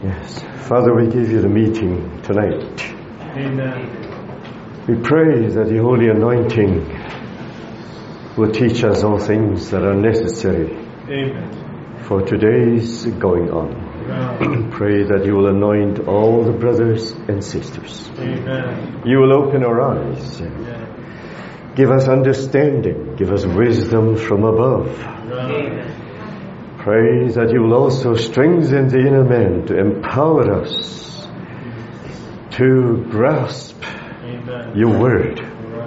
Yes. Father, we give you the meeting tonight. Amen. We pray that the Holy Anointing will teach us all things that are necessary Amen. for today's going on. Amen. Pray that you will anoint all the brothers and sisters. Amen. You will open our eyes. Give us understanding. Give us wisdom from above. Amen. Pray that you will also strengthen the inner man to empower us to grasp Amen. your word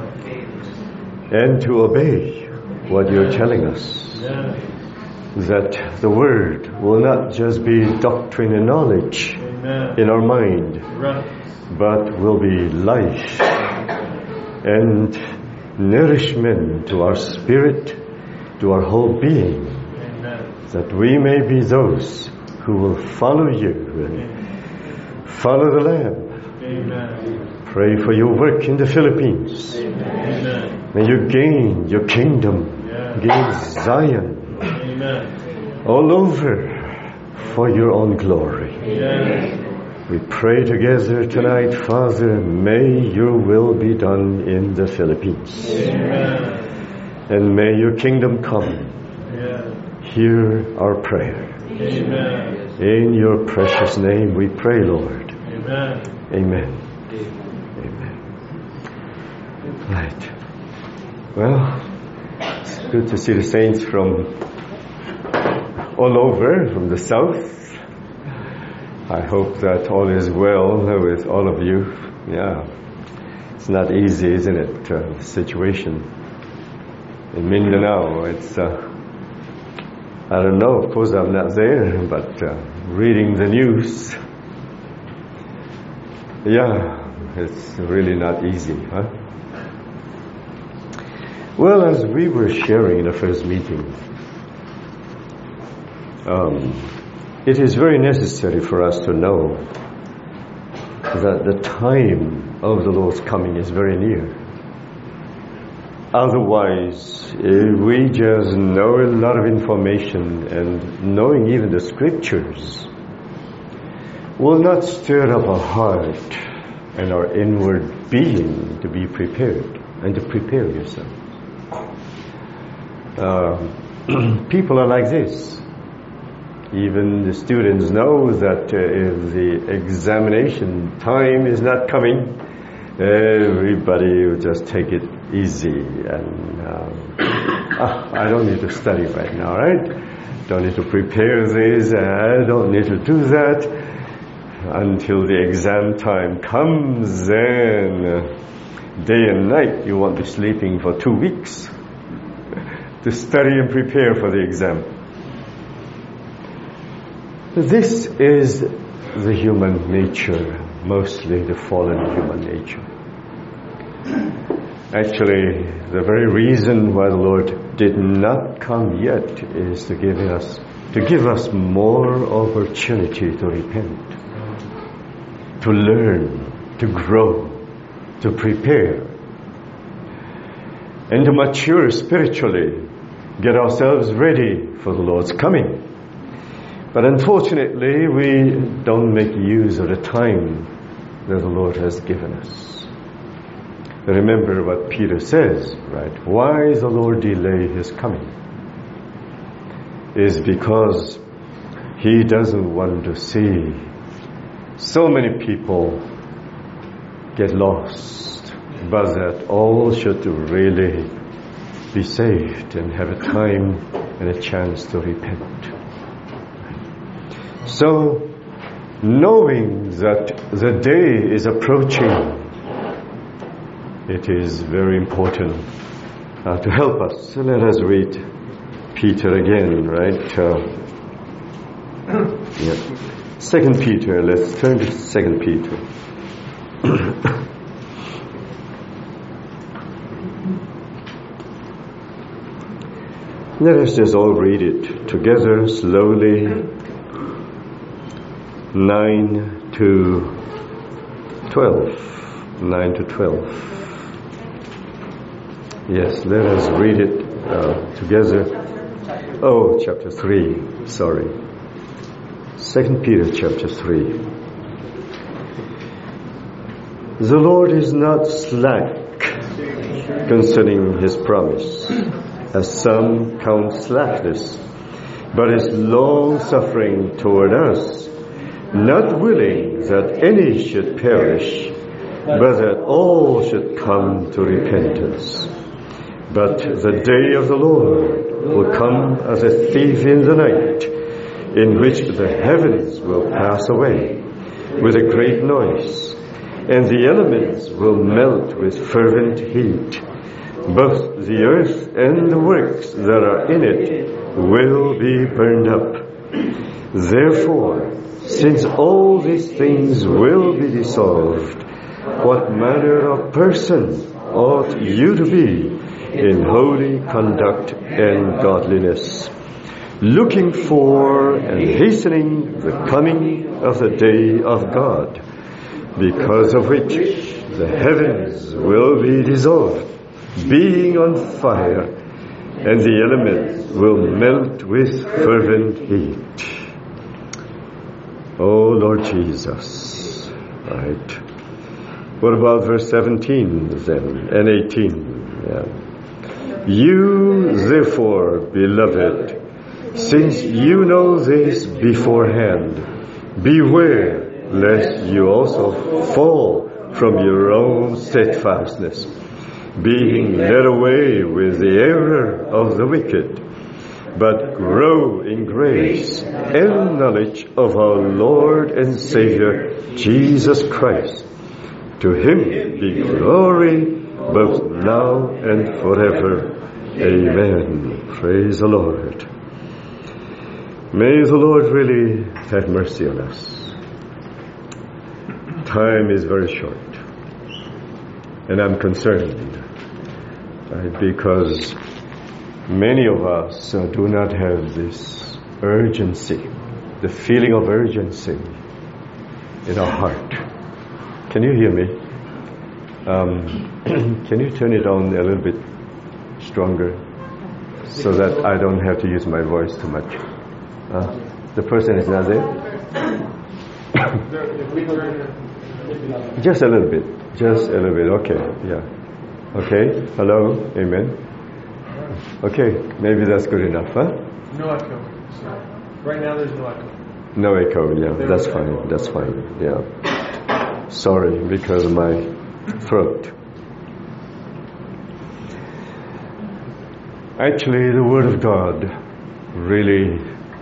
and to obey what you're telling us. That the word will not just be doctrine and knowledge in our mind, but will be life and nourishment to our spirit, to our whole being, that we may be those who will follow you and follow the Lamb. Amen. Pray for your work in the Philippines. Amen. May you gain your kingdom, gain Zion all over for your own glory. We pray together tonight, Father, may your will be done in the Philippines. And may your kingdom come. Hear our prayer. Amen. In your precious name we pray, Lord. Amen. Amen. Amen. Right. Well, it's good to see the saints from all over, from the south. I hope that all is well with all of you. Yeah. It's not easy, isn't it? The situation in Mindanao. It's I don't know, of course I'm not there, but reading the news, it's really not easy, huh? Well, as we were sharing in the first meeting, it is very necessary for us to know that the time of the Lord's coming is very near. Otherwise, we just know a lot of information, and knowing even the scriptures will not stir up our heart and our inward being to be prepared and to prepare yourself. People are like this. Even the students know that if the examination time is not coming, everybody will just take it easy and I don't need to study right now, right? Don't need to prepare this, I don't need to do that until the exam time comes. Then day and night you won't be sleeping for 2 weeks to study and prepare for the exam. This is the human nature, mostly the fallen human nature. Actually, the very reason why the Lord did not come yet is to give us more opportunity to repent, to learn, to grow, to prepare, and to mature spiritually, get ourselves ready for the Lord's coming. But unfortunately, we don't make use of the time that the Lord has given us. Remember what Peter says, right? Why is the Lord delay his coming? Is because he doesn't want to see so many people get lost, but that all should really be saved and have a time and a chance to repent. So, knowing that the day is approaching, it is very important to help us. So let us read Peter again, right? 2 Peter, let's turn to 2 Peter. Let us just all read it together slowly. 9 to 12. 9 to 12. Yes, let us read it together. Oh, chapter 3, sorry. 2 Peter chapter 3. The Lord is not slack concerning his promise, as some count slackness, but is long-suffering toward us, not willing that any should perish, but that all should come to repentance. But the day of the Lord will come as a thief in the night, in which the heavens will pass away with a great noise, and the elements will melt with fervent heat. Both the earth and the works that are in it will be burned up. Therefore, since all these things will be dissolved, what manner of person ought you to be in holy conduct and godliness, looking for and hastening the coming of the day of God, because of which the heavens will be dissolved, being on fire, and the elements will melt with fervent heat. Oh Lord Jesus. Right. What about verse 17 then, and 18? Yeah. You, therefore, beloved, since you know this beforehand, beware lest you also fall from your own steadfastness, being led away with the error of the wicked, but grow in grace and knowledge of our Lord and Savior, Jesus Christ. To him be glory both now and forever. Amen. Praise the Lord. May the Lord really have mercy on us. Time is very short, and I'm concerned, right, because many of us do not have this urgency, the feeling of urgency in our heart. Can you hear me? Can you turn it on a little bit stronger so that I don't have to use my voice too much? The person is not there? Just a little bit. Okay, yeah. Okay, hello, amen. Okay, maybe that's good enough, huh? No echo. So right now there's no echo. No echo, yeah, that's fine, yeah. Sorry, because of my throat. Actually, the Word of God really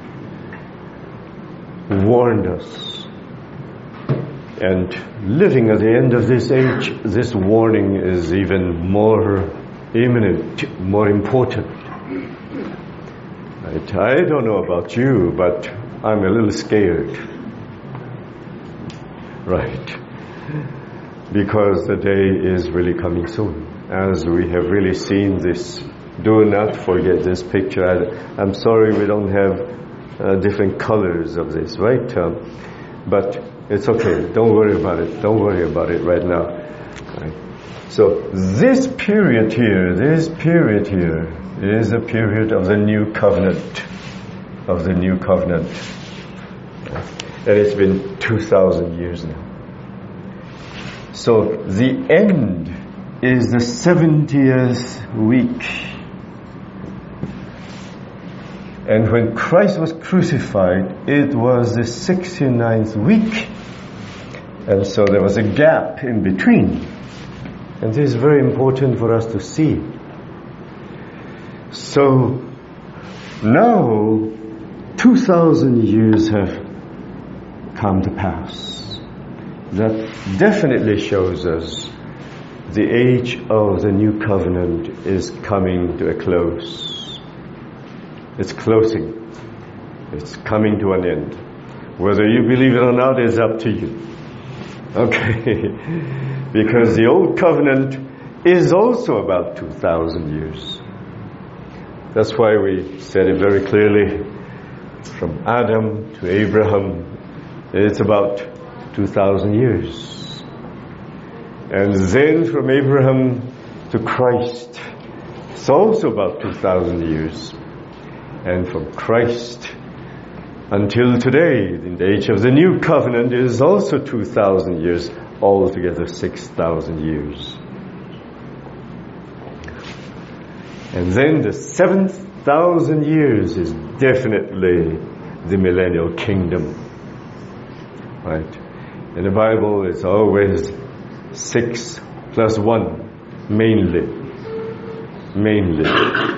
warned us. And living at the end of this age, this warning is even more imminent, more important. Right? I don't know about you, but I'm a little scared. Right. Because the day is really coming soon. As we have really seen this, do not forget this picture. I'm sorry we don't have different colors of this, right? But it's okay. Don't worry about it. Don't worry about it right now. Right. So this period here is a period of the new covenant. And it's been 2,000 years now. So the end is the 70th week. And when Christ was crucified, it was the 69th week. And so there was a gap in between. And this is very important for us to see. So now 2,000 years have come to pass. That definitely shows us the age of the new covenant is coming to a close. It's closing. It's coming to an end. Whether you believe it or not is up to you. Okay? Because the old covenant is also about 2,000 years. That's why we said it very clearly. From Adam to Abraham, it's about 2,000 years. And then from Abraham to Christ, it's also about 2,000 years. And from Christ until today, in the age of the new covenant, is also 2,000 years, altogether 6,000 years. And then the 7,000 years is definitely the millennial kingdom. Right? In the Bible, it's always 6 plus 1, mainly. Right?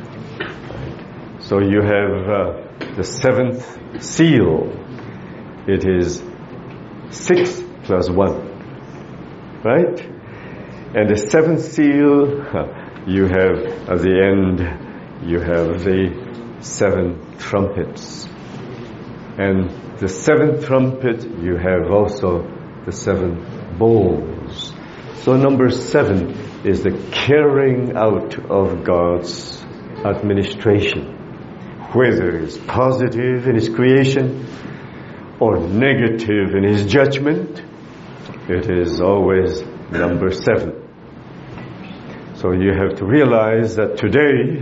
So you have the seventh seal. It is 6 plus 1. Right? And the seventh seal, you have, at the end, you have the 7 trumpets. And the 7th trumpet, you have also the 7 bowls. So number 7 is the carrying out of God's administration. Whether it's positive in His creation or negative in His judgment, it is always number 7. So you have to realize that today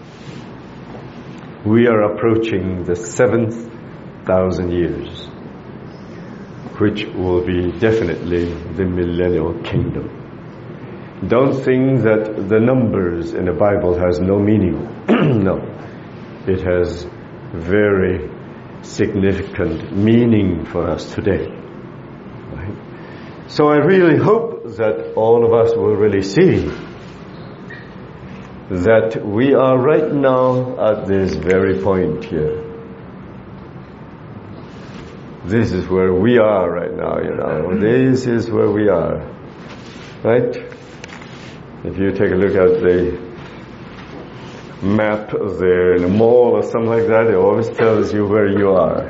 we are approaching the 7,000 years, which will be definitely the millennial kingdom. Don't think that the numbers in the Bible has no meaning. No. It has very significant meaning for us today. Right? So I really hope that all of us will really see that we are right now at this very point here. This is where we are right now, you know. This is where we are. Right? If you take a look at the map there in a mall or something like that, it always tells you where you are.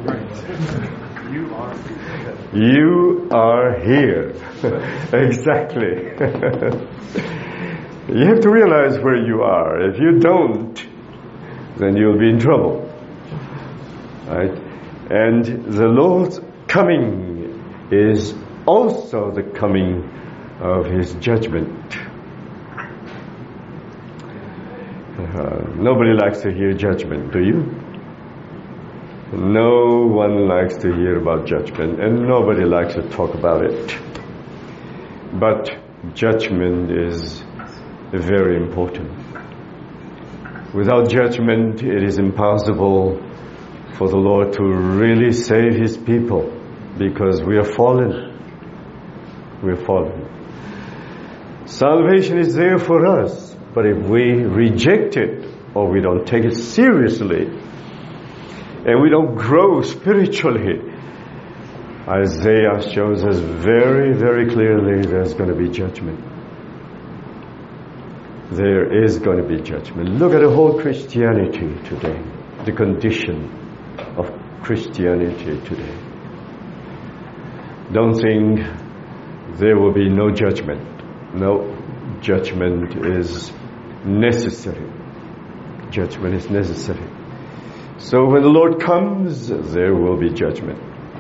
You are here. Exactly. You have to realize where you are. If you don't, then you'll be in trouble. Right? And the Lord's coming is also the coming of His judgment. Nobody likes to hear judgment, do you? No one likes to hear about judgment, and nobody likes to talk about it. But judgment is very important. Without judgment, it is impossible for the Lord to really save His people, because we are fallen. We are fallen. Salvation is there for us, but if we reject it, or we don't take it seriously, and we don't grow spiritually, Isaiah shows us very, very clearly there's going to be judgment. There is going to be judgment. Look at the whole Christianity today, the condition of Christianity today. Don't think there will be no judgment. No, judgment is necessary. Judgment is necessary. So when the Lord comes, there will be judgment.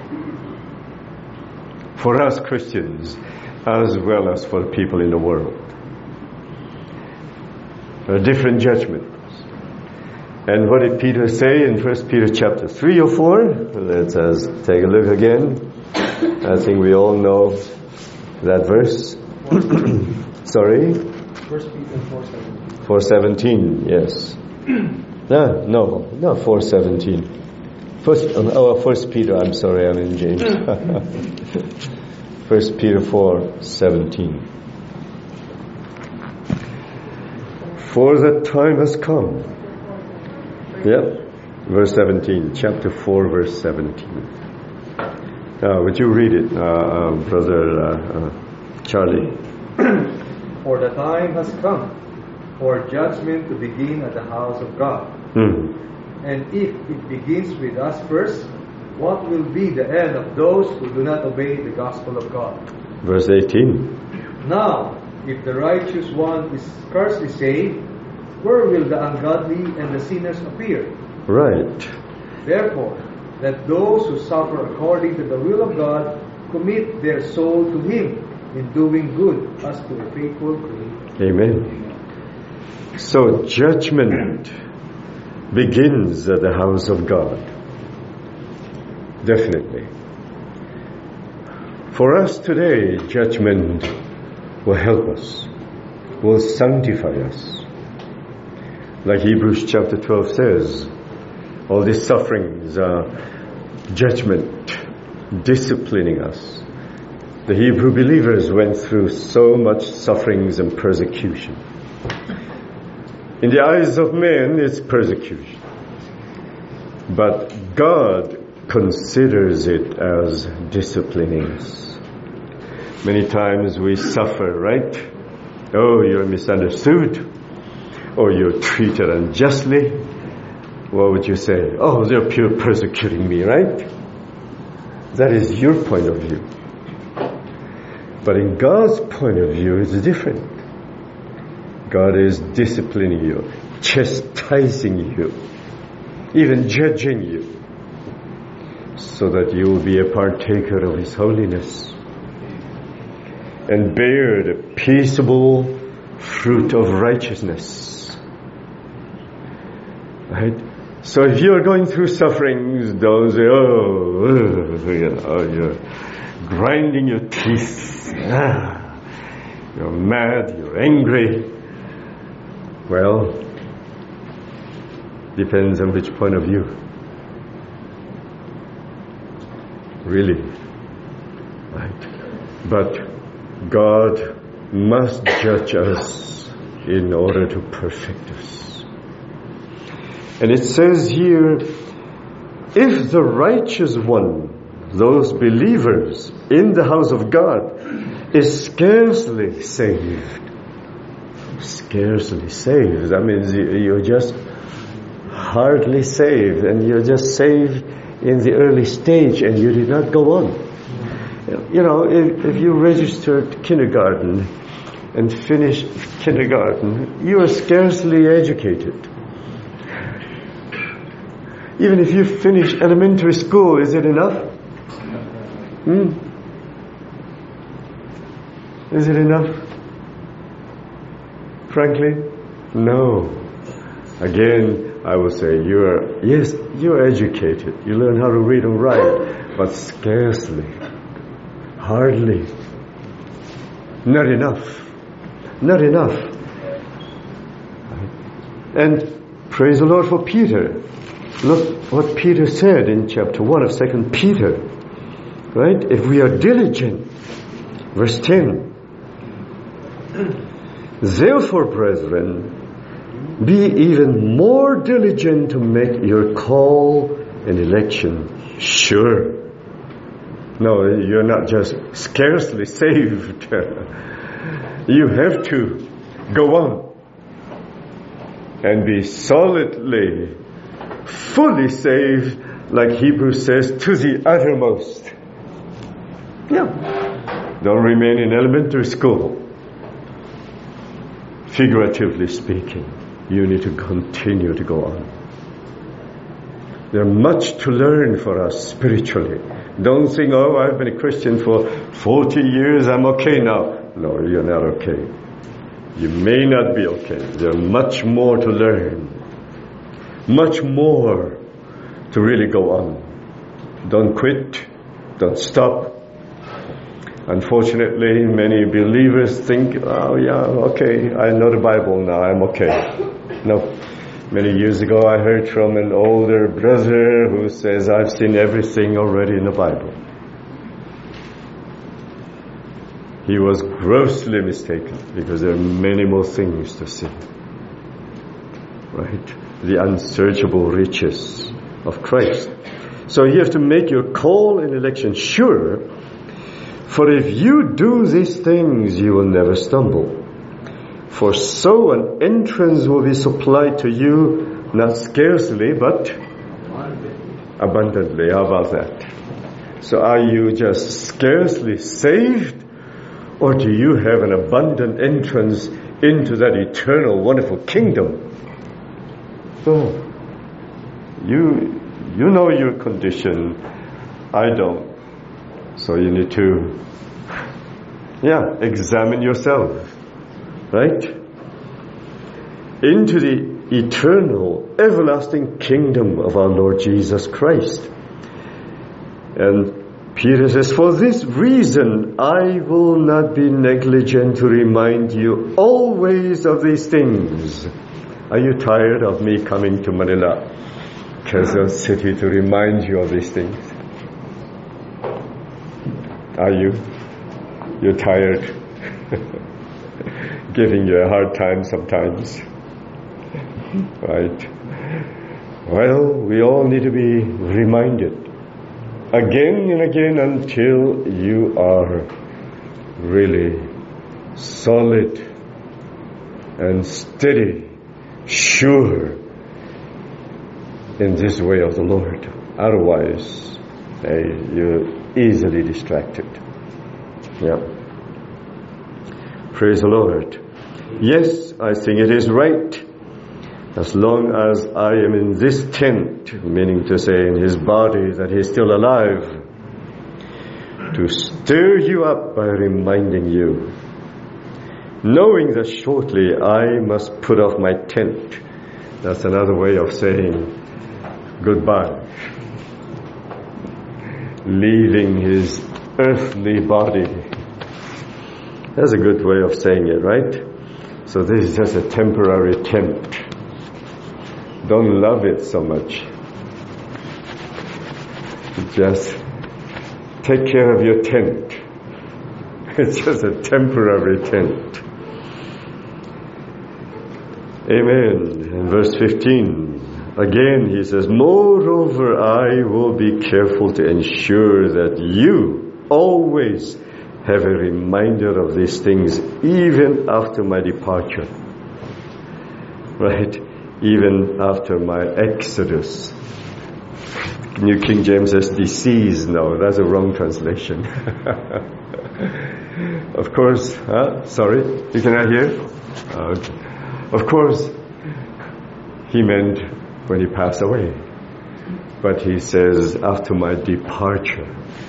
For us Christians, as well as for people in the world. There are different judgments. And what did Peter say in 1 Peter chapter 3 or 4? Let us take a look again. I think we all know that verse. Sorry? 1 Peter 4:17. 4:17, yes. No, 4:17. First Peter, I'm sorry, I'm in James. 1 Peter 4:17. For the time has come. Yep, verse 17, chapter 4, verse 17. Would you read it, Brother Charlie? For the time has come for judgment to begin at the house of God. And if it begins with us first, what will be the end of those who do not obey the gospel of God? Verse 18. Now, if the righteous one is scarcely saved, where will the ungodly and the sinners appear? Right. Therefore, let those who suffer according to the will of God commit their soul to Him in doing good as to a faithful Creator. Amen. So judgment begins at the house of God. Definitely. For us today, judgment will help us, will sanctify us. Like Hebrews chapter 12 says, all these sufferings are judgment, disciplining us. The Hebrew believers went through so much sufferings and persecution. In the eyes of men, it's persecution. But God considers it as disciplining us. Many times we suffer, right? Oh, you're misunderstood. Or you're treated unjustly. What would you say? Oh, they're pure persecuting me, right? That is your point of view. But in God's point of view, it's different. God is disciplining you, chastising you, even judging you, so that you will be a partaker of His holiness and bear the peaceable fruit of righteousness. Right? So if you're going through sufferings, don't say, you're grinding your teeth. You're mad, you're angry. Well, depends on which point of view. Really. Right? But God must judge us in order to perfect us. And it says here, if the righteous one, those believers in the house of God, is scarcely saved. Scarcely saved. That means you're just hardly saved, and you're just saved in the early stage and you did not go on. You know, if you registered kindergarten and finished kindergarten, you are scarcely educated. Even if you finish elementary school, is it enough? Is it enough? Frankly, no. Again, I will say you're educated. You learn how to read and write, but scarcely, hardly, not enough. Not enough. And praise the Lord for Peter. Look what Peter said in chapter 1 of 2 Peter. Right? If we are diligent, verse 10. Therefore, brethren, be even more diligent to make your call and election sure. No, you're not just scarcely saved. You have to go on and be solidly, fully saved, like Hebrews says, to the uttermost. Yeah. Don't remain in elementary school. Figuratively speaking, you need to continue to go on. There's much to learn for us spiritually. Don't think, oh, I've been a Christian for 40 years, I'm okay now. No, you're not okay. You may not be okay. There's much more to learn. Much more to really go on. Don't quit. Don't stop. Unfortunately, many believers think, oh yeah, okay, I know the Bible now, I'm okay. No. Many years ago I heard from an older brother who says, I've seen everything already in the Bible. He was grossly mistaken, because there are many more things to see. Right? The unsearchable riches of Christ. So you have to make your call and election sure. For if you do these things, you will never stumble. For so an entrance will be supplied to you, not scarcely, but abundantly. How about that? So are you just scarcely saved? Or do you have an abundant entrance into that eternal, wonderful kingdom? So, you know your condition. I don't. So you need to, examine yourself. Right? Into the eternal, everlasting kingdom of our Lord Jesus Christ. And Peter says, for this reason, I will not be negligent to remind you always of these things. Are you tired of me coming to Manila, Quezon City, to remind you of these things? Are you? You're tired? Giving you a hard time sometimes. Right? Well, we all need to be reminded again and again until you are really solid and steady, sure in this way of the Lord. Otherwise, you're easily distracted. Yeah. Praise the Lord. Yes, I think it is right. As long as I am in this tent, meaning to say in his body that he is still alive, to stir you up by reminding you, knowing that shortly I must put off my tent. That's another way of saying goodbye. Leaving his earthly body. That's a good way of saying it, right? So this is just a temporary tent. Don't love it so much. Just take care of your tent. It's just a temporary tent. Amen. In verse 15, again he says, moreover, I will be careful to ensure that you always have a reminder of these things even after my departure. Right? Even after my exodus. New King James says decease. No, that's a wrong translation. Of course, sorry, you cannot hear? Okay. Of course, he meant when he passed away. But he says, after my departure.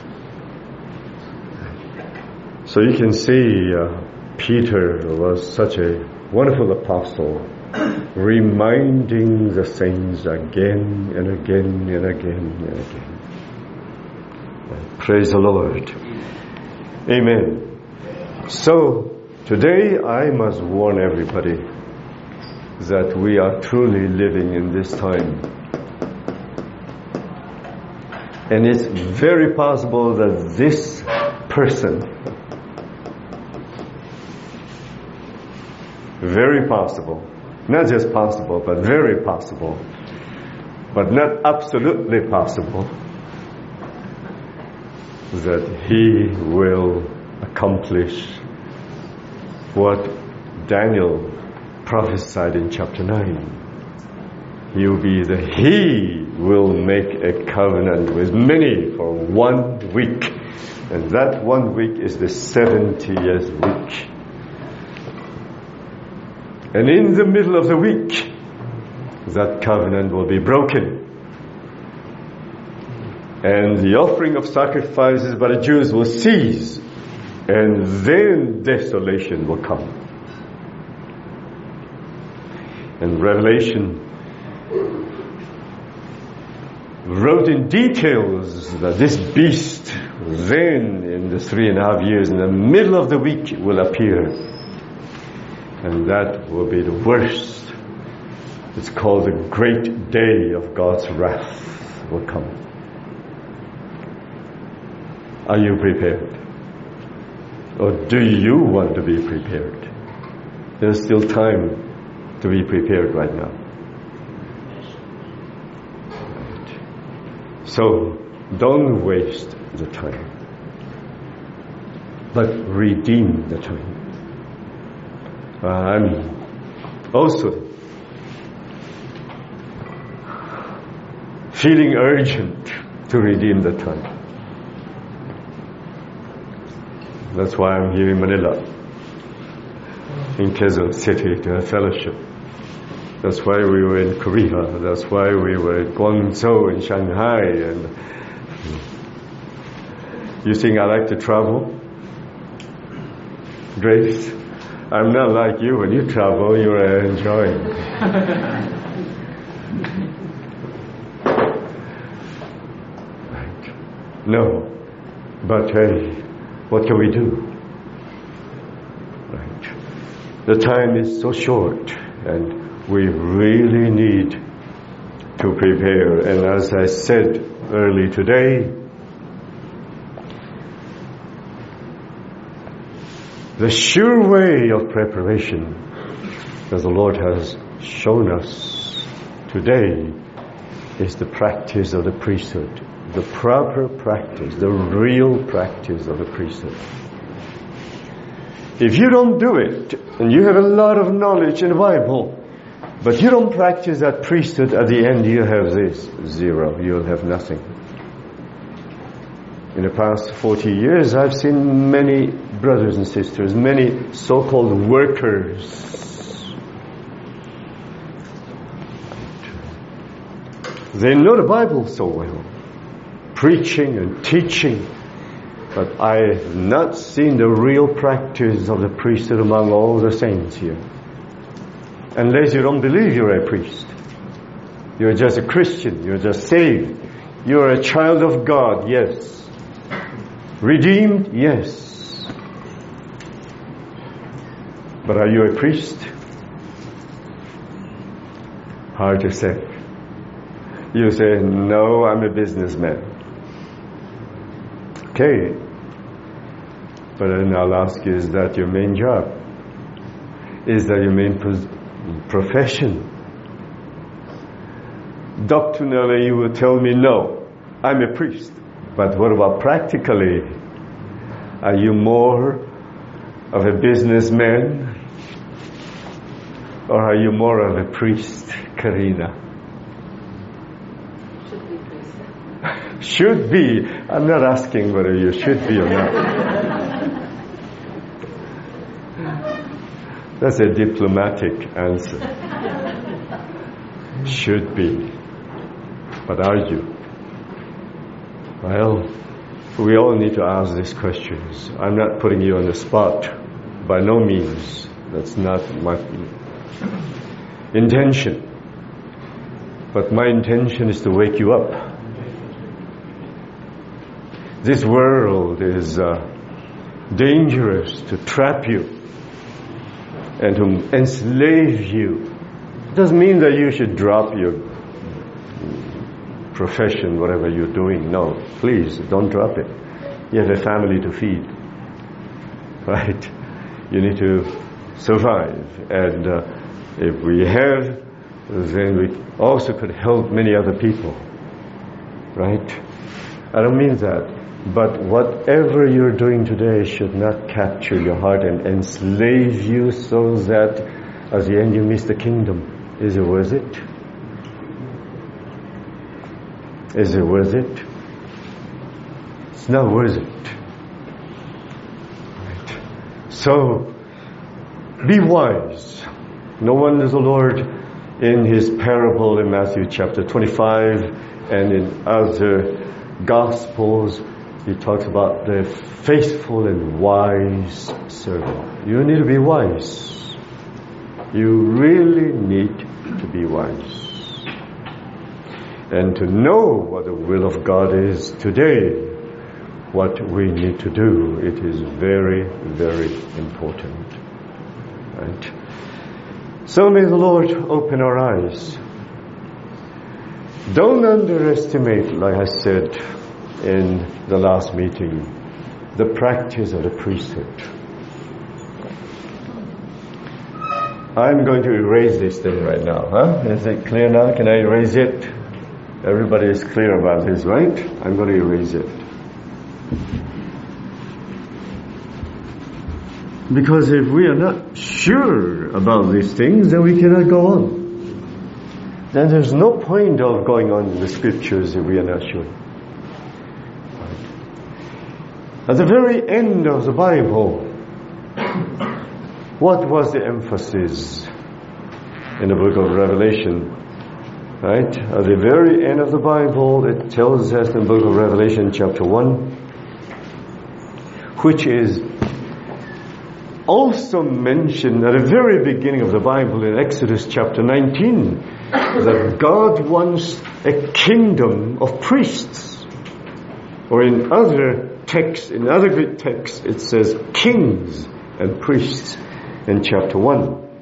So you can see Peter was such a wonderful apostle, reminding the saints again and again and again and again. Praise the Lord. Amen. So, today I must warn everybody that we are truly living in this time. And it's very possible that this person, very possible, not just possible, but very possible, but not absolutely possible, that he will accomplish what Daniel prophesied in chapter 9. He will make a covenant with many for 1 week. And that 1 week is the 70th week. And in the middle of the week, that covenant will be broken. And the offering of sacrifices by the Jews will cease. And then desolation will come. And Revelation wrote in details that this beast then in the 3.5 years in the middle of the week will appear. And that will be the worst. It's called the great day of God's wrath will come. Are you prepared? Or do you want to be prepared? There's still time to be prepared right now. So, don't waste the time, but redeem the time. I'm also feeling urgent to redeem the time. That's why I'm here in Manila, in Quezon City, to have fellowship. That's why we were in Korea. That's why we were in Guangzhou, in Shanghai. And you think I like to travel? Grace? I'm not like you. When you travel, you're enjoying. Right. No. But hey, what can we do? Right. The time is so short, and we really need to prepare. And as I said early today, the sure way of preparation, as the Lord has shown us today, is the practice of the priesthood. The proper practice, the real practice of the priesthood. If you don't do it, and you have a lot of knowledge in the Bible, but you don't practice that priesthood, at the end you have this, zero. You'll have nothing. In the past 40 years, I've seen many brothers and sisters, many so-called workers. They know the Bible so well, preaching and teaching, but I have not seen the real practice of the priesthood among all the saints here. Unless you don't believe you're a priest. You're just a Christian. You're just saved. You're a child of God, yes. Redeemed, yes. But are you a priest? Hard to say. You say, no, I'm a businessman. Okay. But then I'll ask you, is that your main job? Is that your main profession? Doctrinally, you will tell me, no, I'm a priest. But what about practically? Are you more of a businessman? Or are you more of a priest, Karina? Should be. I'm not asking whether you should be or not. That's a diplomatic answer. Should be. But are you? Well, we all need to ask these questions. I'm not putting you on the spot. By no means. That's not my intention. But my intention is to wake you up. This world is dangerous to trap you and to enslave you. It doesn't mean that you should drop your profession, whatever you're doing. No, please, don't drop it. You have a family to feed. Right? You need to survive. And if we have, then we also could help many other people. Right? I don't mean that. But whatever you're doing today should not capture your heart and enslave you so that at the end you miss the kingdom. Is it worth it? Is it worth it? It's not worth it. Right. So, be wise. No wonder the Lord in His parable in Matthew chapter 25 and in other Gospels, He talks about the faithful and wise servant. You need to be wise. You really need to be wise. And to know what the will of God is today, what we need to do, it is very, very important. Right? So may the Lord open our eyes. Don't underestimate, like I said in the last meeting, the practice of the priesthood. I'm going to erase this thing right now. Is it clear now? Can I erase it? Everybody is clear about this, right? I'm going to erase it. Because if we are not sure about these things, then we cannot go on. Then there's no point of going on in the scriptures if we are not sure. At the very end of the Bible, what was the emphasis in the book of Revelation? Right? At the very end of the Bible, it tells us in the book of Revelation chapter 1, which is also mentioned at the very beginning of the Bible in Exodus chapter 19, that God wants a kingdom of priests. Or in other texts, it says kings and priests in chapter 1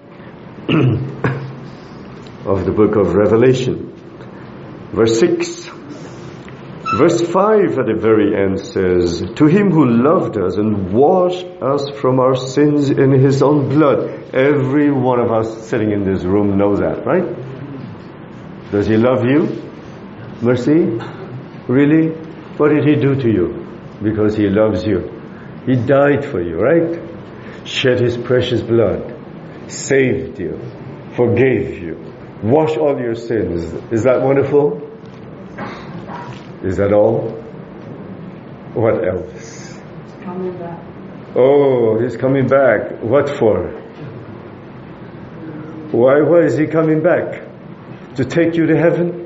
of the book of Revelation. Verse 6. Verse 5 at the very end says, to him who loved us and washed us from our sins in his own blood. Every one of us sitting in this room knows that, right? Does he love you? Mercy? Really? What did he do to you? Because he loves you. He died for you, right? Shed his precious blood. Saved you. Forgave you. Washed all your sins. Is that wonderful? Is that all? What else? He's coming back. Oh, he's coming back. What for? Why is he coming back? To take you to heaven?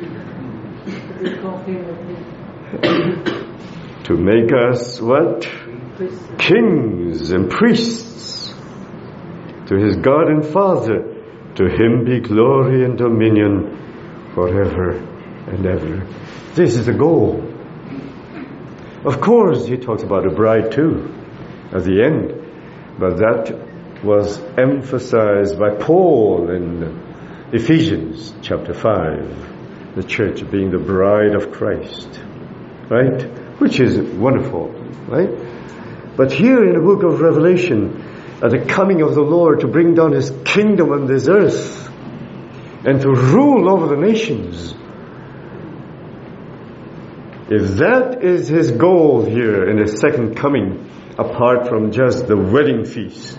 To make us what? Kings and priests. To his God and Father. To him be glory and dominion forever and ever. This is the goal. Of course, he talks about a bride too, at the end. But that was emphasized by Paul in Ephesians chapter 5. The church being the bride of Christ. Right? Which is wonderful. Right? But here in the book of Revelation, at the coming of the Lord to bring down his kingdom on this earth and to rule over the nations. If that is his goal here in his second coming, apart from just the wedding feast,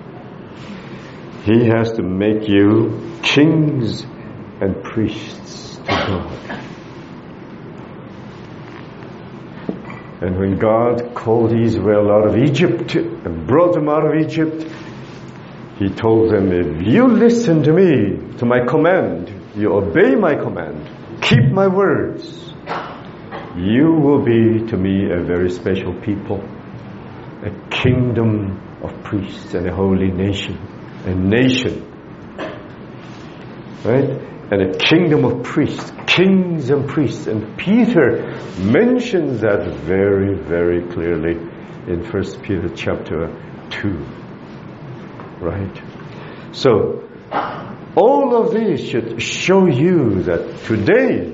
he has to make you kings and priests to God. And when God called Israel out of Egypt and brought them out of Egypt, he told them, if you listen to me, to my command, you obey my command, keep my words, you will be to me a very special people, a kingdom of priests and a holy nation. A nation. Right? And a kingdom of priests, kings and priests. And Peter mentions that very, very clearly in 1 Peter chapter 2. Right? So, all of these should show you that today,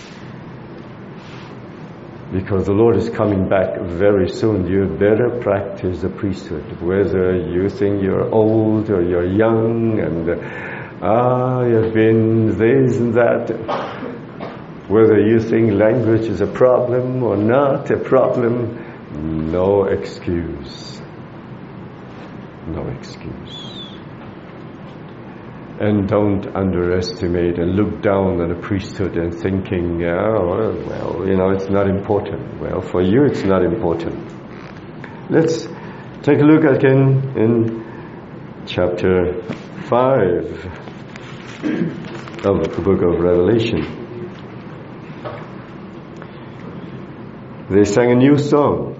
because the Lord is coming back very soon, you better practice the priesthood. Whether you think you're old or you're young and you've been this and that. Whether you think language is a problem or not a problem, no excuse. No excuse. And don't underestimate and look down on the priesthood and thinking, it's not important. Well, for you it's not important. Let's take a look again in chapter 5 of the book of Revelation. They sang a new song.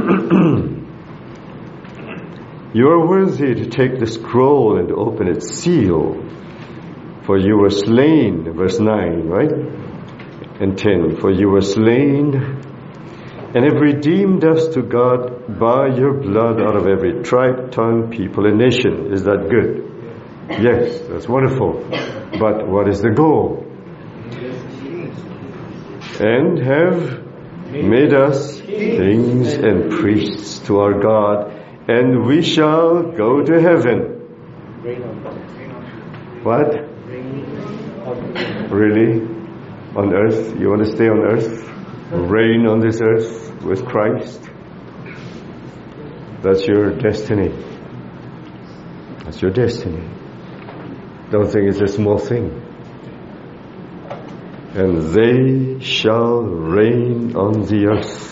You are worthy to take the scroll and to open its seal. For you were slain, verse 9, right? And 10. For you were slain and have redeemed us to God by your blood out of every tribe, tongue, people, and nation. Is that good? Yes, that's wonderful. But what is the goal? And have made us kings and priests to our God, and we shall go to heaven. What? Really? On earth? You want to stay on earth? Reign on this earth with Christ? That's your destiny. That's your destiny. Don't think it's a small thing. And they shall reign on the earth.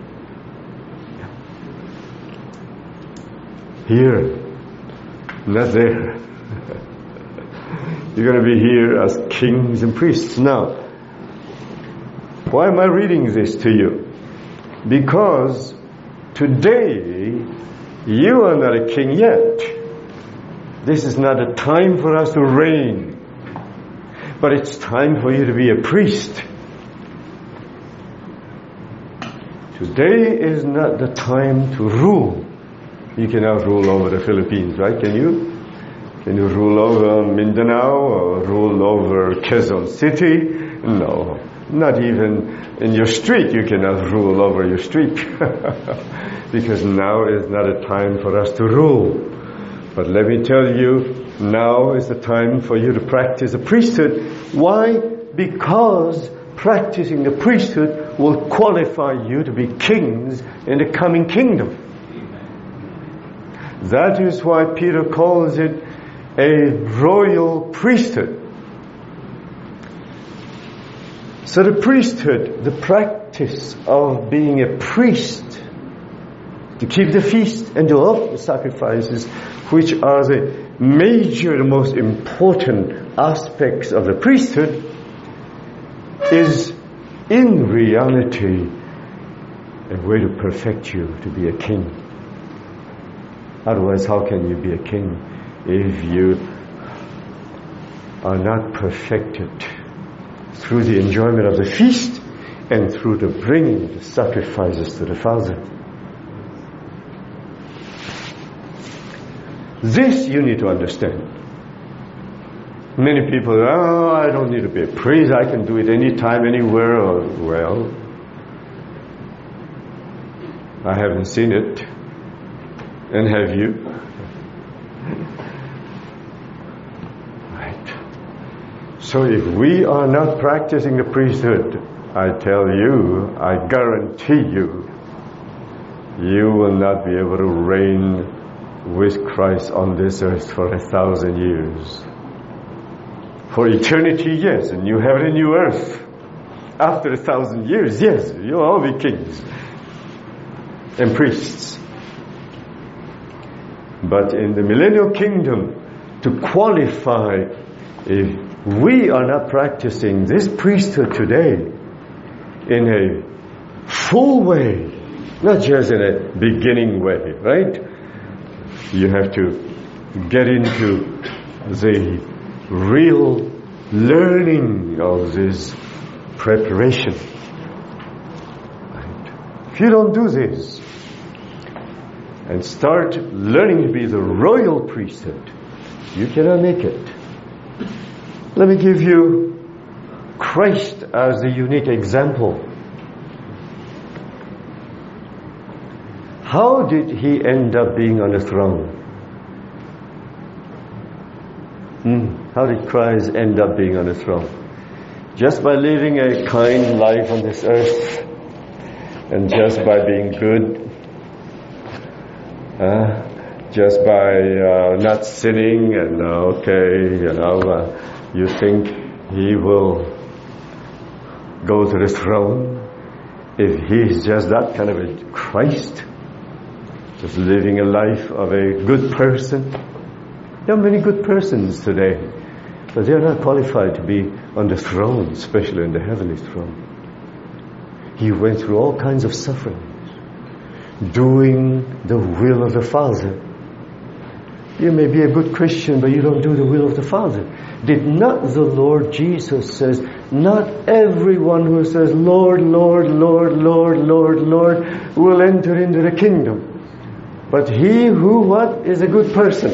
Here, not there. You're going to be here as kings and priests. Now, why am I reading this to you? Because today, you are not a king yet. This is not a time for us to reign. But it's time for you to be a priest. Today is not the time to rule. You cannot rule over the Philippines, right? Can you? Can you rule over Mindanao or rule over Quezon City? No. Not even in your street you cannot rule over your street. Because now is not a time for us to rule. But let me tell you, now is the time for you to practice the priesthood. Why? Because practicing the priesthood will qualify you to be kings in the coming kingdom. That is why Peter calls it a royal priesthood. So the priesthood, the practice of being a priest, to keep the feast and to offer sacrifices, which are the major, the most important aspects of the priesthood, is in reality a way to perfect you to be a king. Otherwise, how can you be a king if you are not perfected through the enjoyment of the feast and through the bringing the sacrifices to the Father? This you need to understand. Many people, I don't need to be a priest, I can do it anytime, anywhere. Or, well, I haven't seen it. And have you? Right. So if we are not practicing the priesthood, I tell you, I guarantee you, you will not be able to reign with Christ on this earth for 1,000 years. For eternity, yes, and you have a new earth. After 1,000 years, yes, you'll all be kings and priests. But in the millennial kingdom, to qualify, if we are not practicing this priesthood today in a full way, not just in a beginning way, right? You have to get into the real learning of this preparation. Right? If you don't do this and start learning to be the royal priesthood, you cannot make it. Let me give you Christ as a unique example. How did he end up being on the throne? How did Christ end up being on the throne? Just by living a kind life on this earth, and just by being good, just by not sinning, and you think he will go to the throne if he's just that kind of a Christ? Just living a life of a good person. There are many good persons today, but they are not qualified to be on the throne, especially in the heavenly throne. He went through all kinds of sufferings, doing the will of the Father. You may be a good Christian, but you don't do the will of the Father. Did not the Lord Jesus says, not everyone who says, Lord, Lord, Lord, Lord, Lord, Lord, will enter into the kingdom. But he who what? Is a good person.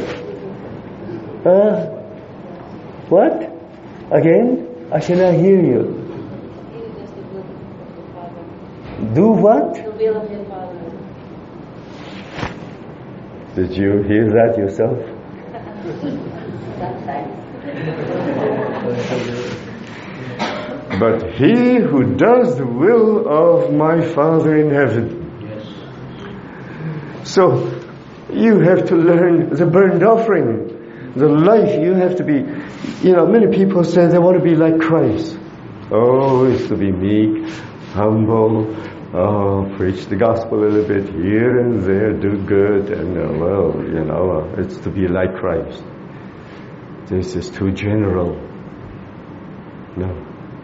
What? Again? I cannot hear you. Do what? The will of your Father. Did you hear that yourself? But he who does the will of my Father in heaven. So, you have to learn the burnt offering, the life you have to be. Many people say they want to be like Christ. Oh, it's to be meek, humble, preach the gospel a little bit here and there, do good, and it's to be like Christ. This is too general. No.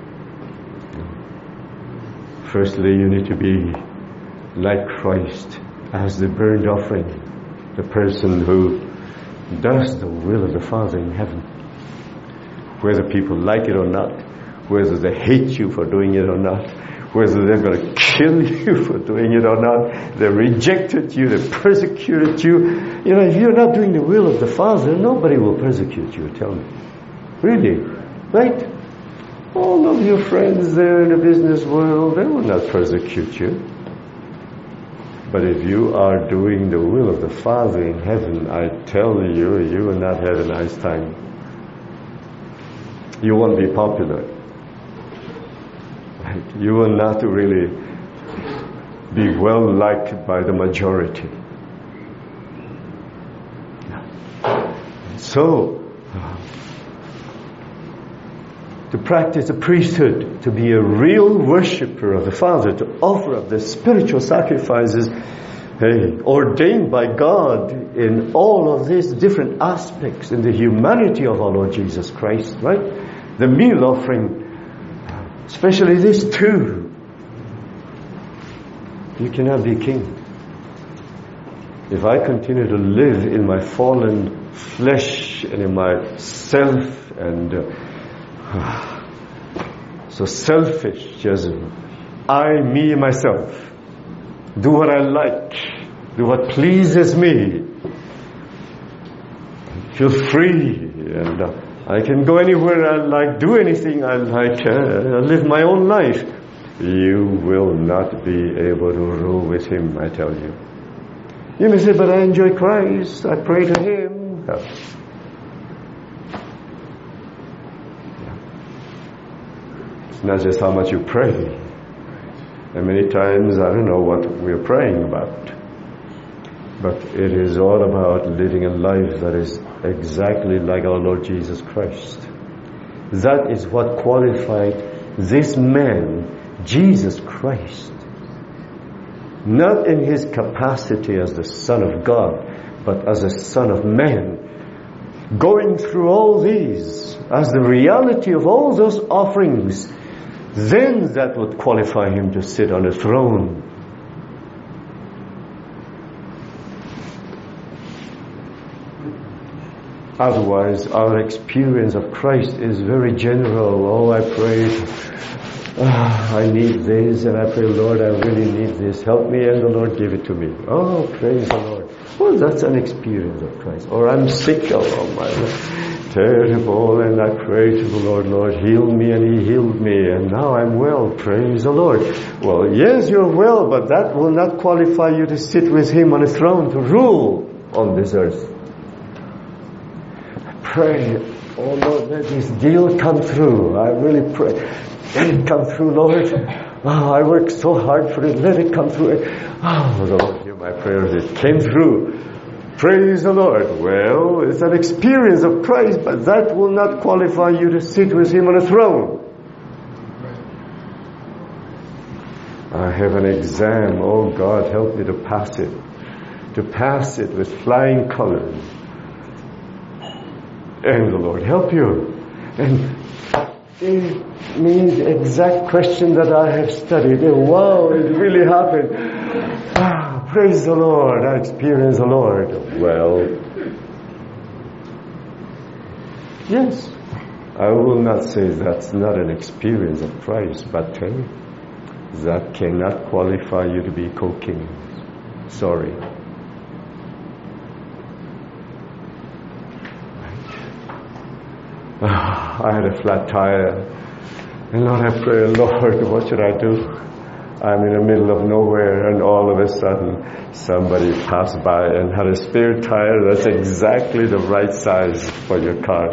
Firstly, you need to be like Christ as the burnt offering, the person who does the will of the Father in heaven. Whether people like it or not, whether they hate you for doing it or not, whether they're going to kill you for doing it or not, they rejected you, they persecuted you. You know, if you're not doing the will of the Father, nobody will persecute you, tell me. Really, right? All of your friends there in the business world, they will not persecute you. But if you are doing the will of the Father in heaven, I tell you, you will not have a nice time. You won't be popular. Right? You will not really be well liked by the majority. So, to practice the priesthood, to be a real worshipper of the Father, to offer up the spiritual sacrifices ordained by God in all of these different aspects in the humanity of our Lord Jesus Christ, right? The meal offering, especially these two. You cannot be king. If I continue to live in my fallen flesh and in my self and so selfish, just I, me, myself, do what I like, do what pleases me, feel free, and I can go anywhere I like, do anything I like, live my own life. You will not be able to rule with Him, I tell you. You may say, but I enjoy Christ, I pray to Him. It's not just how much you pray. And many times I don't know what we're praying about. But it is all about living a life that is exactly like our Lord Jesus Christ. That is what qualified this man, Jesus Christ. Not in his capacity as the Son of God, but as a Son of Man. Going through all these as the reality of all those offerings, then that would qualify him to sit on a throne. Otherwise, our experience of Christ is very general. Oh, I pray, I need this, and I pray, Lord, I really need this. Help me, and the Lord give it to me. Oh, praise the Lord. Well, that's an experience of Christ. Or I'm sick, oh my God, terrible, and I pray to the Lord, Lord, heal me, and He healed me, and now I'm well, praise the Lord. Well, yes, you're well, but that will not qualify you to sit with Him on a throne to rule on this earth. Pray, oh Lord, let this deal come through. I really pray. Let it come through, Lord. Oh, I work so hard for it. Let it come through. Oh, the Lord, hear my prayers. It came through. Praise the Lord. Well, it's an experience of Christ, but that will not qualify you to sit with Him on a throne. I have an exam. Oh God, help me to pass it. To pass it with flying colors. And the Lord help you. And it means the exact question that I have studied. And wow, it really happened. Ah, praise the Lord. I experienced the Lord. Well, yes, I will not say that's not an experience of Christ, but that cannot qualify you to be co-king. Sorry. I had a flat tire, and Lord, I pray, Lord, what should I do? I'm in the middle of nowhere, and all of a sudden somebody passed by and had a spare tire that's exactly the right size for your car.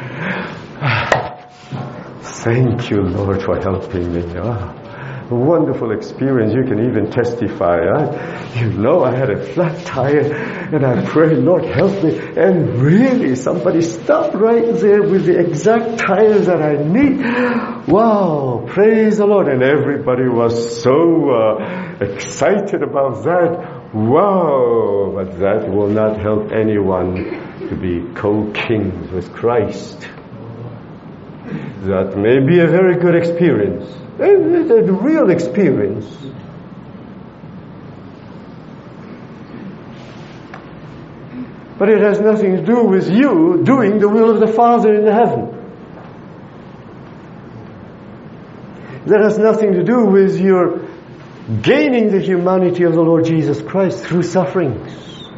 Thank you, Lord, for helping me. A wonderful experience. You can even testify. I had a flat tire, and I prayed, Lord, help me. And really, somebody stopped right there with the exact tires that I need. Wow, praise the Lord. And everybody was so excited about that. Wow, but that will not help anyone to be co-kings with Christ. That may be a very good experience. A real experience. But it has nothing to do with you doing the will of the Father in heaven. That has nothing to do with your gaining the humanity of the Lord Jesus Christ through sufferings.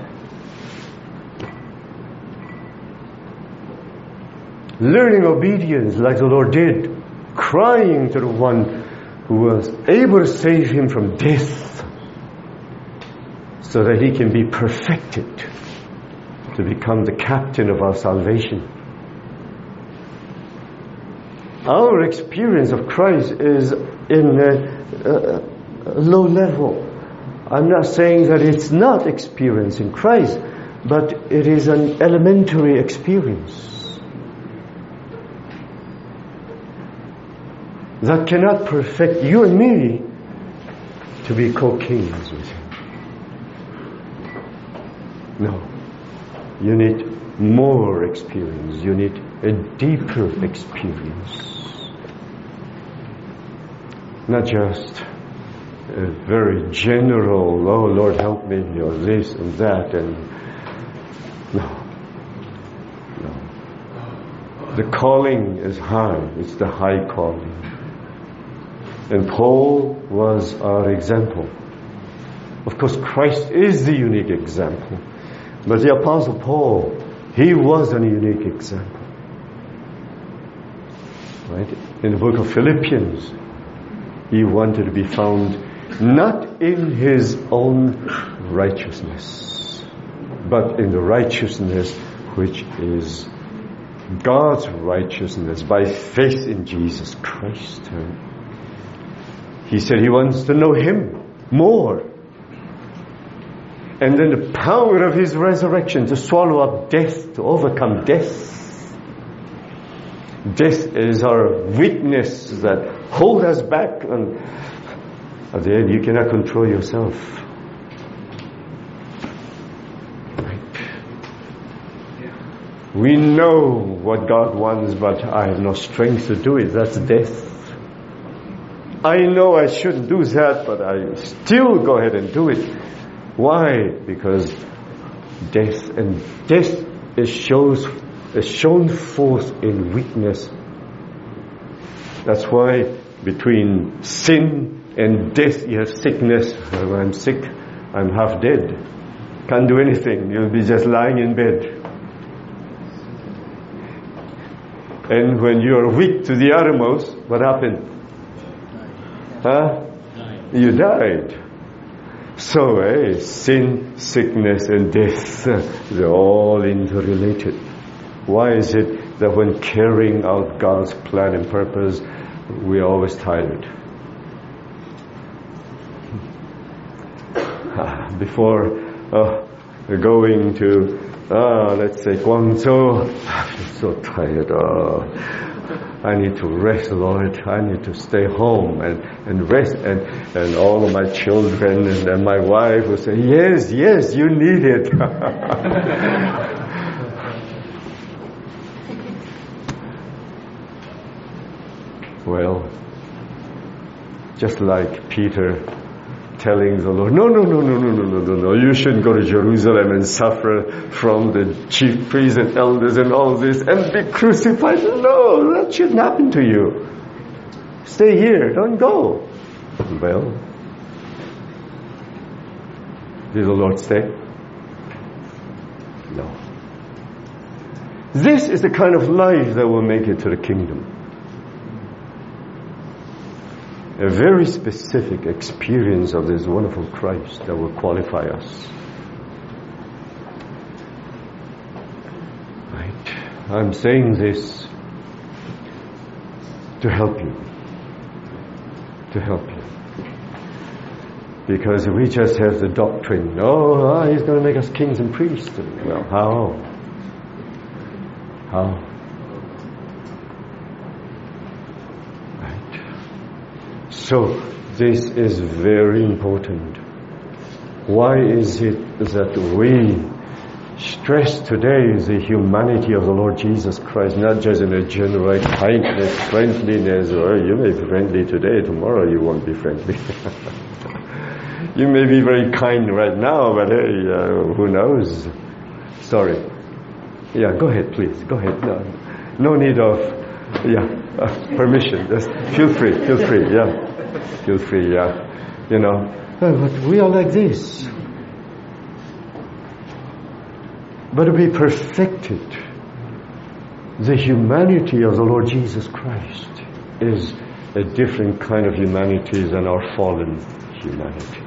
Learning obedience like the Lord did, crying to the one who was able to save him from death so that he can be perfected to become the captain of our salvation. Our experience of Christ is in a low level. I'm not saying that it's not experiencing Christ, but it is an elementary experience that cannot perfect you and me to be co-kings with Him. No. You need more experience. You need a deeper experience. Not just a very general, oh Lord help me, this and that, and no. The calling is high. It's the high calling. And Paul was our example. Of course, Christ is the unique example. But the Apostle Paul, he was a unique example. Right? In the book of Philippians, he wanted to be found not in his own righteousness, but in the righteousness which is God's righteousness by faith in Jesus Christ. He said he wants to know Him more. And then the power of His resurrection to swallow up death, to overcome death. Death is our weakness that holds us back, and at the end you cannot control yourself. Right? We know what God wants, but I have no strength to do it. That's death. I know I shouldn't do that, but I still go ahead and do it. Why? Because death is shown forth in weakness. That's why between sin and death you have sickness. When I'm sick, I'm half dead. Can't do anything. You'll be just lying in bed. And when you're weak to the uttermost, what happened? You died. So, sin, sickness, and death, they're all interrelated. Why is it that when carrying out God's plan and purpose, we're always tired? Before going to, let's say, Guangzhou, I'm so tired. I need to rest, Lord. I need to stay home and rest. And all of my children and my wife will say, yes, you need it. Well, just like Peter telling the Lord, no, you shouldn't go to Jerusalem and suffer from the chief priests and elders and all this and be crucified. No, that shouldn't happen to you. Stay here, don't go. Well, did the Lord stay? No. This is the kind of life that will make it to the kingdom. A very specific experience of this wonderful Christ that will qualify us. Right? I'm saying this to help you. To help you. Because we just have the doctrine, He's going to make us kings and priests. Well, how? So, this is very important. Why is it that we stress today the humanity of the Lord Jesus Christ, not just in a general kindness, friendliness, or you may be friendly today, tomorrow you won't be friendly. You may be very kind right now, but who knows? Sorry. Yeah, go ahead, please. Go ahead. No need of... Yeah. Permission. Just feel free, yeah. Feel free, yeah. You know, but we are like this. But to be perfected, the humanity of the Lord Jesus Christ is a different kind of humanity than our fallen humanity.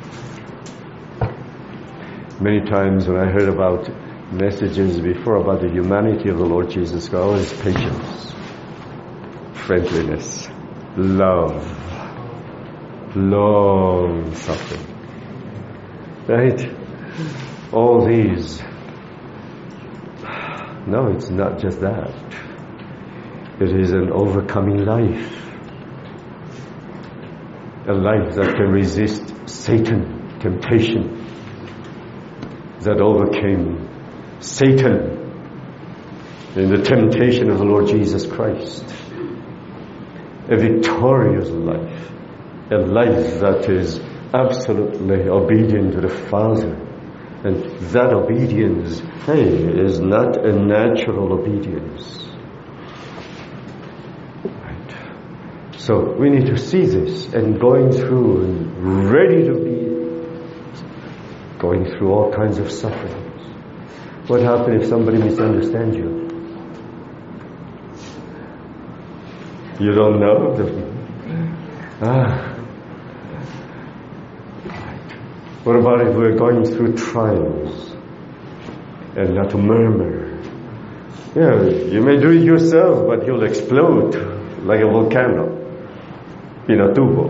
Many times when I heard about messages before about the humanity of the Lord Jesus Christ, always patience, friendliness, love, long suffering. Right? All these. No, it's not just that. It is an overcoming life. A life that can resist Satan, temptation, that overcame Satan in the temptation of the Lord Jesus Christ. A victorious life. A life that is absolutely obedient to the Father. And that obedience, is not a natural obedience. Right. So we need to see this and going through and ready to be going through all kinds of sufferings. What happens if somebody misunderstands you? You don't know? What about if we're going through trials and not to murmur? Yeah, you may do it yourself, but you'll explode like a volcano in a tubo.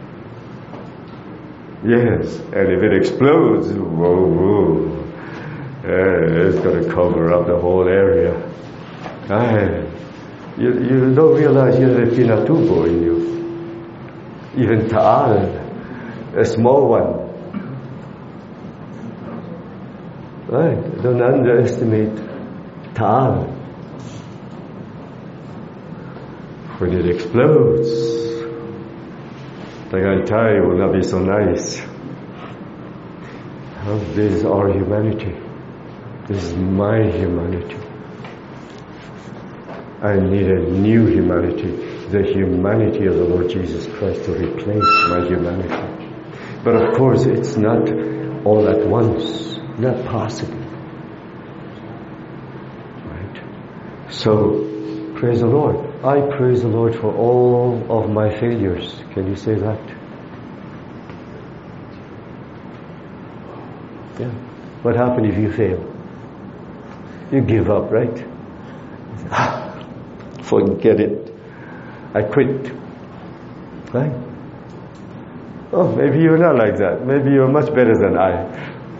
Yes, and if it explodes, whoa, it's going to cover up the whole area. You don't realize you have a pinatubo in you. Even ta'al, a small one. Right, don't underestimate ta'al. When it explodes, the Gaitai will not be so nice. This is our humanity. This is my humanity. I need a new humanity, the humanity of the Lord Jesus Christ to replace my humanity. But of course, it's not all at once, not possible. Right? So, praise the Lord. I praise the Lord for all of my failures. Can you say that? Yeah. What happens if you fail? You give up, right? Forget it. I quit. Right? Oh, maybe you're not like that. Maybe you're much better than I.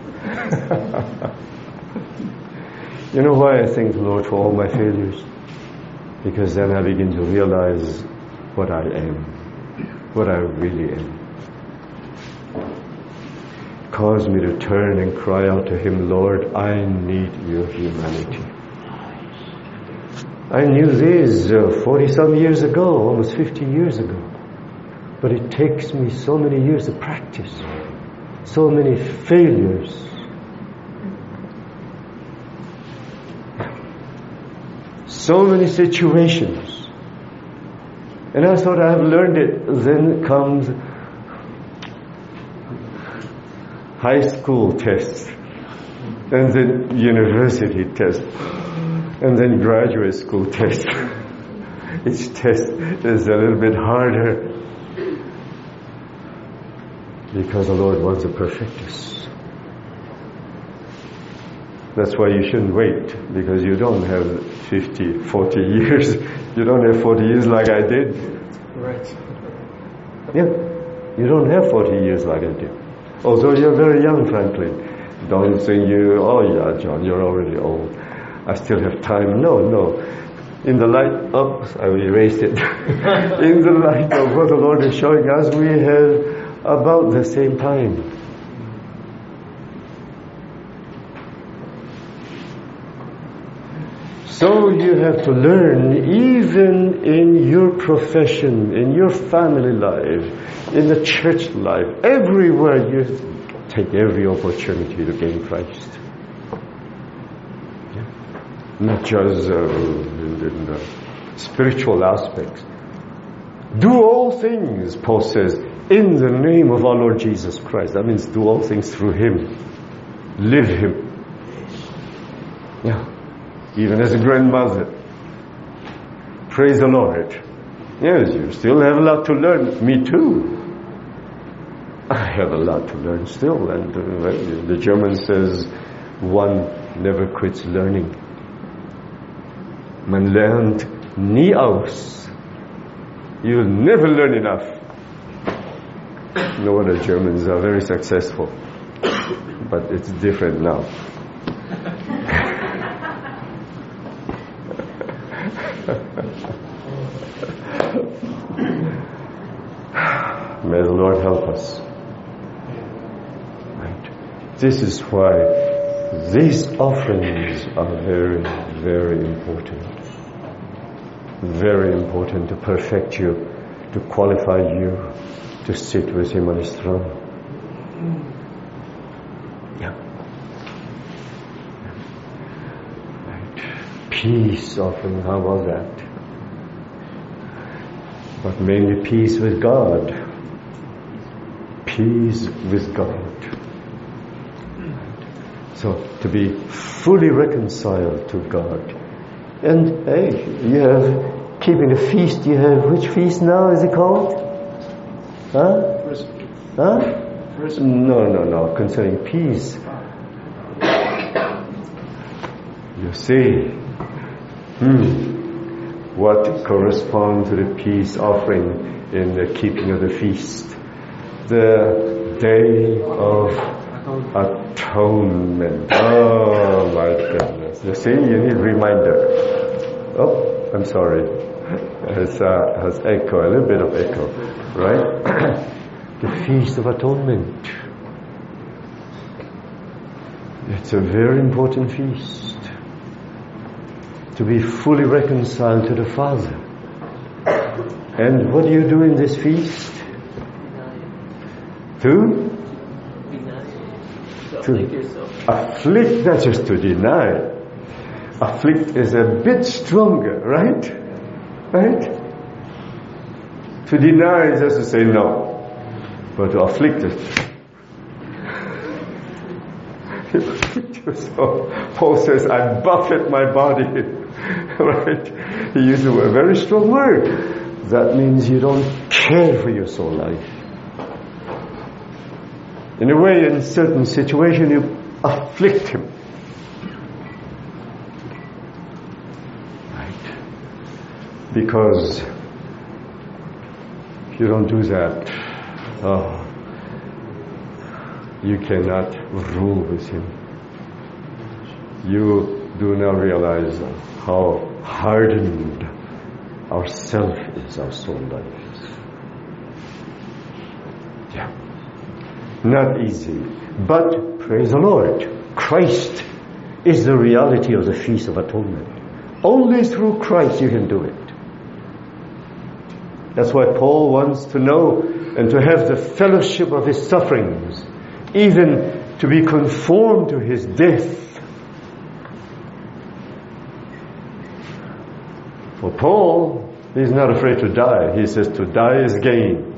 You know why I thank the Lord for all my failures? Because then I begin to realize what I am, what I really am. Cause me to turn and cry out to Him, Lord, I need your humanity. I knew this 40-some years ago, almost 50 years ago. But it takes me so many years to practice, so many failures. So many situations. And I thought I have learned it. Then comes high school tests, and then university test, and then graduate school test. Each test is a little bit harder because the Lord wants to perfect us. That's why you shouldn't wait, because you don't have 50, 40 years. You don't have 40 years like I did. Right. Yeah, you don't have 40 years like I did. Although you're very young, Franklin. Don't think oh yeah, John, you're already old. I still have time. No. In the light I erased it. In the light of what the Lord is showing us, we have about the same time. So you have to learn, even in your profession, in your family life, in the church life, everywhere you take every opportunity to gain Christ. Yeah. Not just in spiritual aspects. Do all things, Paul says, in the name of our Lord Jesus Christ. That means do all things through Him. Live Him. Yeah. Even as a grandmother. Praise the Lord. Yes, you still have a lot to learn. Me too. I have a lot to learn still. And the German says, one never quits learning. Man lernt nie aus. You'll never learn enough. No wonder Germans are very successful. But it's different now. May the Lord help us. Right. This is why these offerings are very, very important. Very important to perfect you, to qualify you to sit with Him on His throne. Yeah. Right. Peace offering, how was that? But mainly peace with God. Peace with God. So, to be fully reconciled to God. And hey, you have keeping the feast. You have which feast now is it called? Huh? Huh? No. Concerning peace. You see, what corresponds to the peace offering in the keeping of the feast? The Day of Atonement. Oh my goodness. You see, you need reminder. Oh, I'm sorry. It has echo, a little bit of echo. Right? The Feast of Atonement. It's a very important feast. To be fully reconciled to the Father. And what do you do in this feast? To afflict, not just to deny. Afflict is a bit stronger, right? Right? To deny is just to say no. But to afflict it. So Paul says, I buffet my body. Right? He uses a very strong word. That means you don't care for your soul life. In a way, in certain situation, you afflict him. Right? Because if you don't do that, you cannot rule with him. You do not realize how hardened our self is, our soul life is. Yeah. Not easy. But, praise the Lord, Christ is the reality of the Feast of Atonement. Only through Christ you can do it. That's why Paul wants to know and to have the fellowship of his sufferings, even to be conformed to his death. For Paul, he's not afraid to die. He says to die is gain.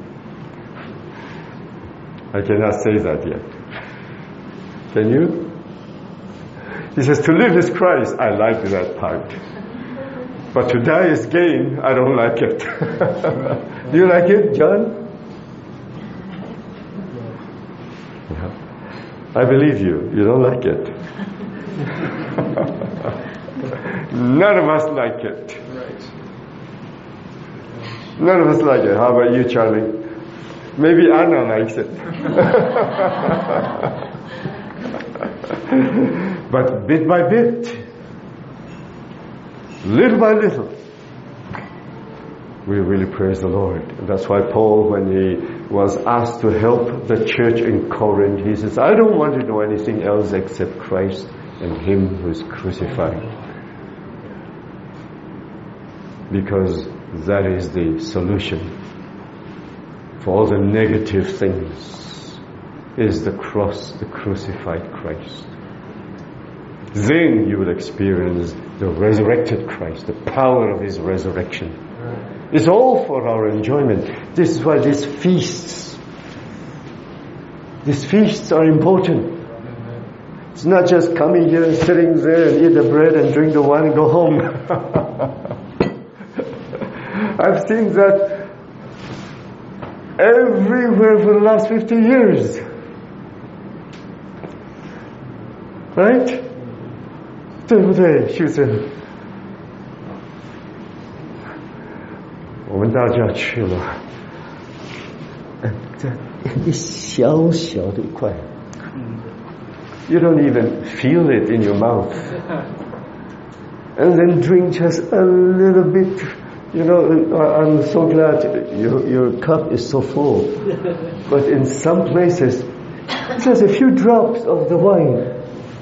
I cannot say that yet. Can you? He says to live is Christ. I like that part. But to die is gain. I don't like it. Do you like it, John? Yeah. I believe you. You don't like it. None of us like it. None of us like it. How about you, Charlie? Maybe Anna likes it. But bit by bit, little by little, we really praise the Lord. And that's why Paul, when he was asked to help the church in Corinth, he says, I don't want to know anything else except Christ and Him who is crucified. Because that is the solution for all the negative things, is the cross, the crucified Christ. Then you will experience the resurrected Christ, the power of His resurrection. It's all for our enjoyment. This is why these feasts are important. It's not just coming here, sitting there and eat the bread and drink the wine and go home. I've seen that everywhere for the last 50 years. Right? 对不对？是不是？我们大家去了，这一小小的一块。You don't even feel it in your mouth. And then drink just a little bit. You know, I'm so glad your cup is so full. But in some places, just a few drops of the wine.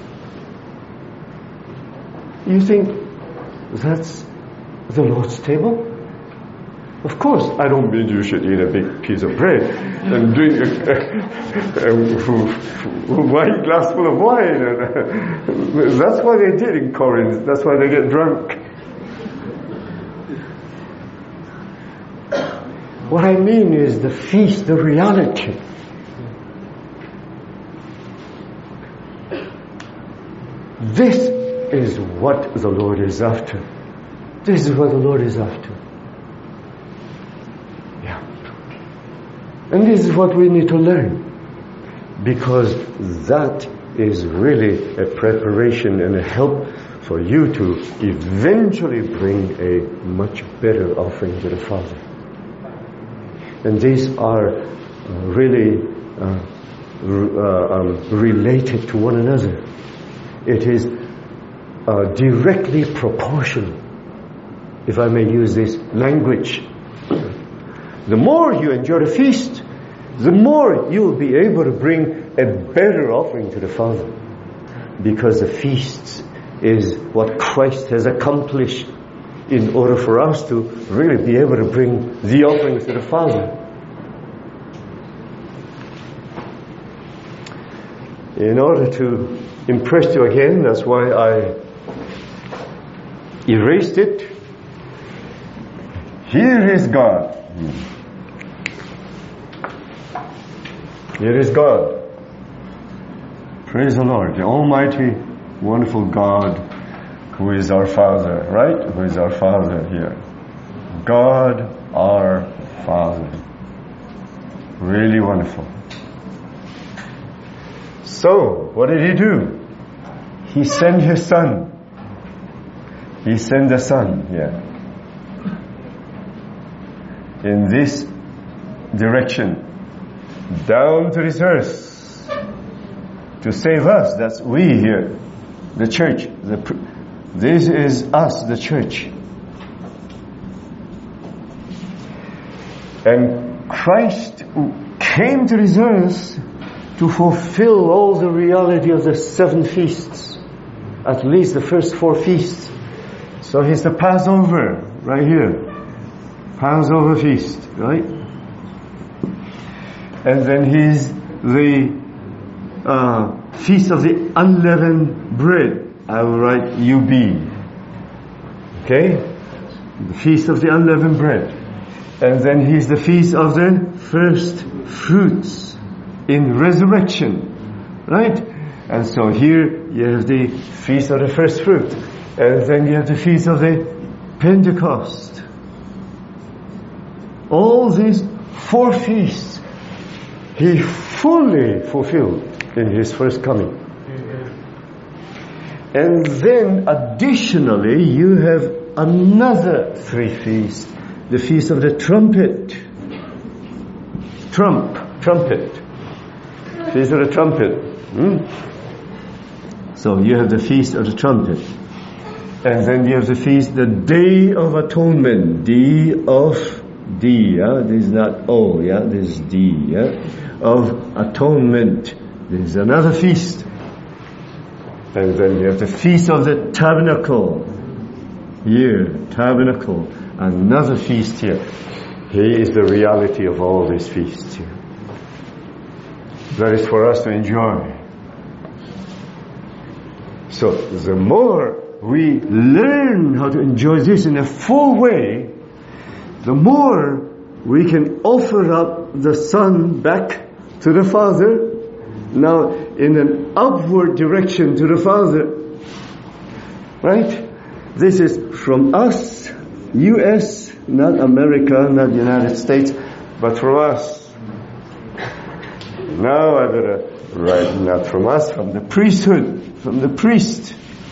You think, that's the Lord's table? Of course, I don't mean you should eat a big piece of bread and drink a wine glass full of wine. That's what they did in Corinth. That's why they get drunk. What I mean is the feast, the reality. This is what the Lord is after. This is what the Lord is after. Yeah. And this is what we need to learn. Because that is really a preparation and a help for you to eventually bring a much better offering to the Father. And these are really related to one another. It is directly proportional, if I may use this language. The more you enjoy the feast, the more you will be able to bring a better offering to the Father. Because the feast is what Christ has accomplished in order for us to really be able to bring the offerings to the Father. In order to impress you again, that's why I erased it. Here is God. Here is God. Praise the Lord, the Almighty, wonderful God, who is our Father, right? Who is our Father here. God, our Father. Really wonderful. So, what did He do? He sent His Son. He sent the Son here. In this direction. Down to this earth. To save us. That's we here. The church. This is us, the church. And Christ came to this earth to fulfill all the reality of the 7 feasts. At least the first 4 feasts. So He's the Passover, right here. Passover feast, right? And then He's the Feast of the Unleavened Bread. I will write UB. Okay? The Feast of the Unleavened Bread. And then He's the Feast of the First Fruits in resurrection. Right? And so here you have the Feast of the First Fruit. And then you have the Feast of the Pentecost. All these 4 feasts He fully fulfilled in His first coming. And then additionally you have another 3 feasts. The Feast of the Trumpet. Trumpet. Feast of the Trumpet. So you have the Feast of the Trumpet. And then you have the feast, the Day of Atonement. D, yeah? This is not O, yeah? This is D, yeah? Of Atonement. This is another feast. And then you have the Feast of the Tabernacle. Here, Tabernacle. Another feast here. He is the reality of all these feasts here. That is for us to enjoy. So, the more we learn how to enjoy this in a full way, the more we can offer up the Son back to the Father, now in an upward direction to the Father. Right? This is from us, U.S., not America, not United States, but from us. Now I better write not from us, from the priesthood, from the priest.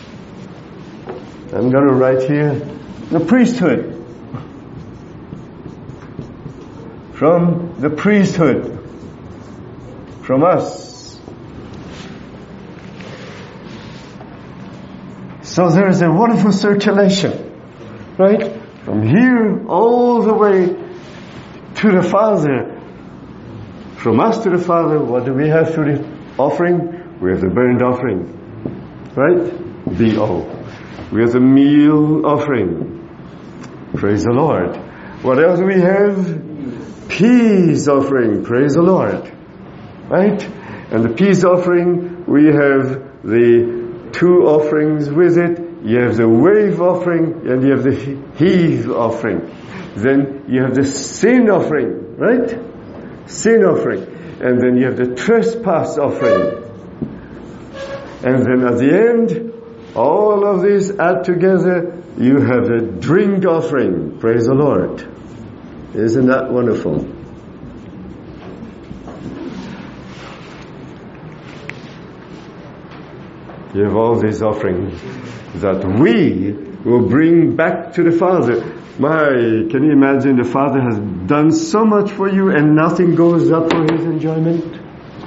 I'm going to write here, the priesthood. From the priesthood. From us. So there is a wonderful circulation, right? From here all the way to the Father. From us to the Father, what do we have through the offering? We have the burnt offering, right? B.O. We have the meal offering. Praise the Lord. What else do we have? Peace offering. Praise the Lord. Right? And the peace offering, we have the two offerings with it. You have the wave offering and you have the heave offering. Then you have the sin offering, right? Sin offering. And then you have the trespass offering. And then at the end, all of these add together, you have the drink offering. Praise the Lord. Isn't that wonderful? You have all these offerings that we will bring back to the Father. Can you imagine the Father has done so much for you and nothing goes up for His enjoyment?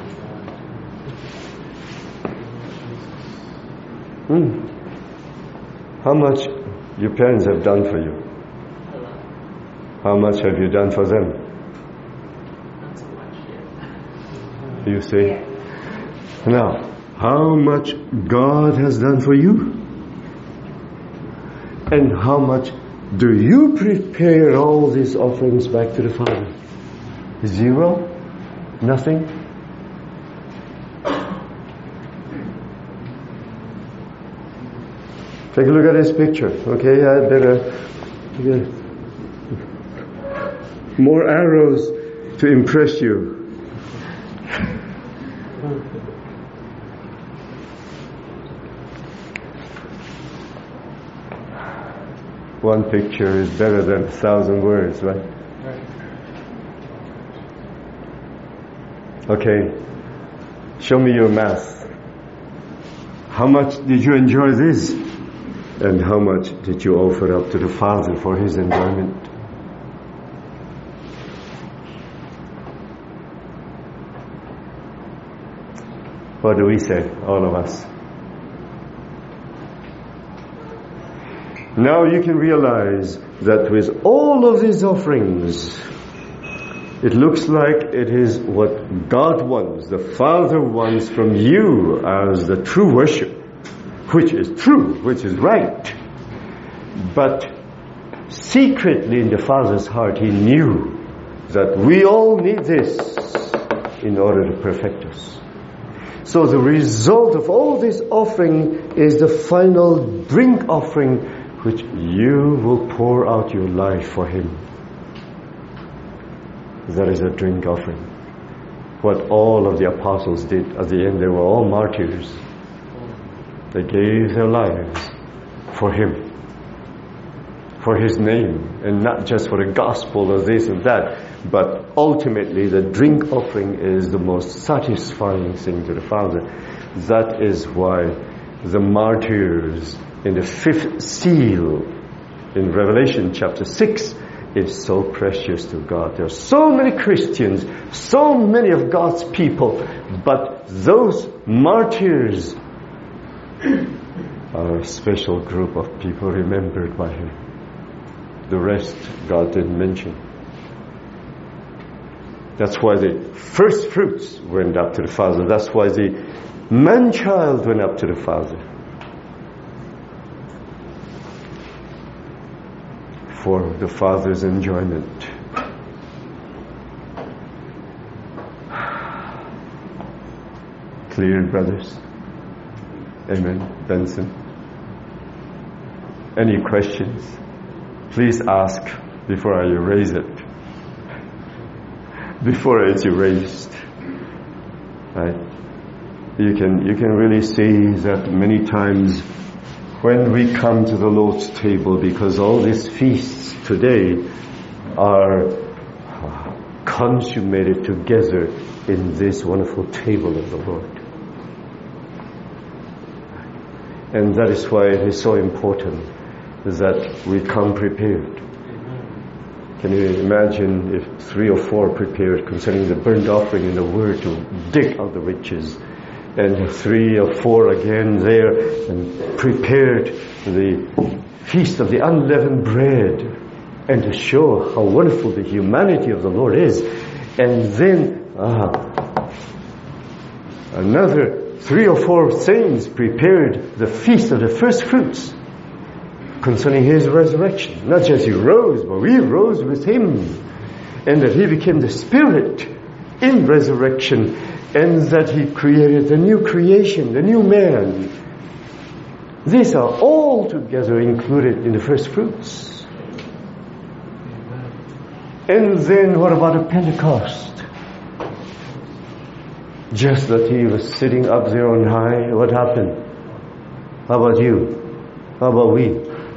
How much your parents have done for you? How much have you done for them? Not so much yet. You see? Now, how much God has done for you? And how much do you prepare all these offerings back to the Father? 0? Nothing? Take a look at this picture, okay? I better get more arrows to impress you. One picture is better than 1,000 words, right? Okay. Show me your math. How much did you enjoy this? And how much did you offer up to the Father for His enjoyment? What do we say, all of us? Now you can realize that with all of these offerings, it looks like it is what God wants, the Father wants from you as the true worship, which is true, which is right. But secretly in the Father's heart, He knew that we all need this in order to perfect us. So the result of all this offering is the final drink offering, which you will pour out your life for Him. That is a drink offering. What all of the apostles did at the end, they were all martyrs. They gave their lives for Him, for His name, and not just for the gospel or this and that, but ultimately the drink offering is the most satisfying thing to the Father. That is why the martyrs in the 5th seal in Revelation chapter 6 is so precious to God. There are so many Christians, so many of God's people, but those martyrs are a special group of people remembered by Him. The rest God didn't mention. That's why the first fruits went up to the Father. That's why the man-child went up to the Father. For the Father's enjoyment. Clear, brothers? Amen. Benson? Any questions? Please ask before I erase it. Before it's erased. Right? You can really see that many times when we come to the Lord's table, because all these feasts today are consummated together in this wonderful table of the Lord. And that is why it is so important that we come prepared. Can you imagine if 3 or 4 prepared concerning the burnt offering and the word to dig out the riches, and 3 or 4 again there and prepared the feast of the unleavened bread, and to show how wonderful the humanity of the Lord is, and then another 3 or 4 saints prepared the feast of the first fruits concerning His resurrection. Not just He rose, but we rose with Him, and that He became the Spirit in resurrection, and that He created the new creation, the new man. These are all together included in the first fruits. And then what about the Pentecost? Just that He was sitting up there on high, what happened? How about you? How about we?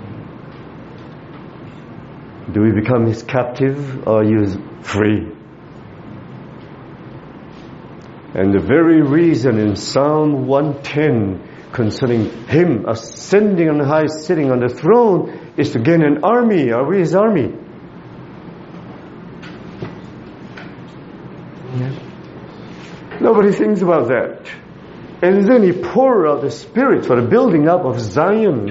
Do we become His captive or His free? And the very reason in Psalm 110 concerning Him ascending on high, sitting on the throne, is to gain an army. Are we His army? Yeah. Nobody thinks about that. And then He poured out the Spirit for the building up of Zion.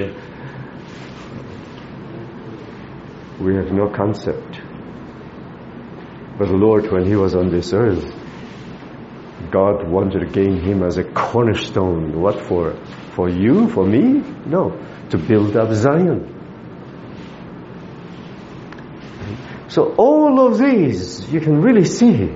We have no concept. But the Lord, when He was on this earth, God wanted to gain Him as a cornerstone. What for? For you? For me? No. To build up Zion. So all of these, you can really see,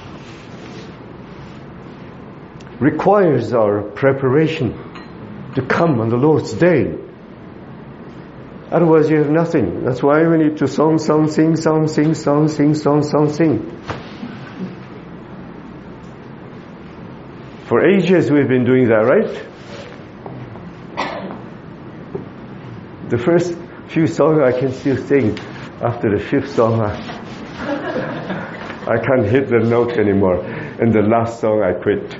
requires our preparation to come on the Lord's day. Otherwise you have nothing. That's why we need to sing. For ages we've been doing that, right? The first few songs I can still sing. After the 5th song I can't hit the note anymore. And the last song I quit.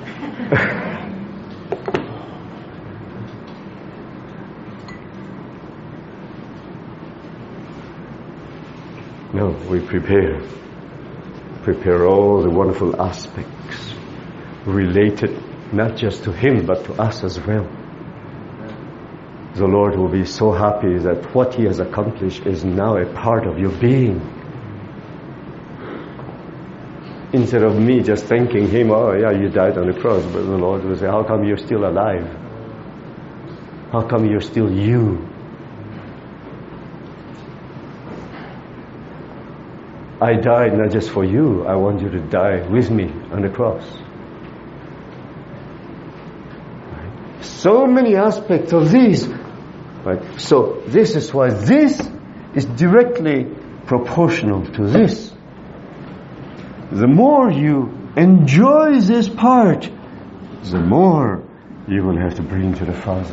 No, we prepare all the wonderful aspects related not just to Him but to us as well. The Lord will be so happy that what He has accomplished is now a part of your being. Instead of me just thanking Him, oh yeah, you died on the cross, but the Lord will say, how come you're still alive? How come you're still you? I died not just for you, I want you to die with me on the cross. Right? So many aspects of these. Right? So this is why this is directly proportional to this. The more you enjoy this part, the more you will have to bring to the Father.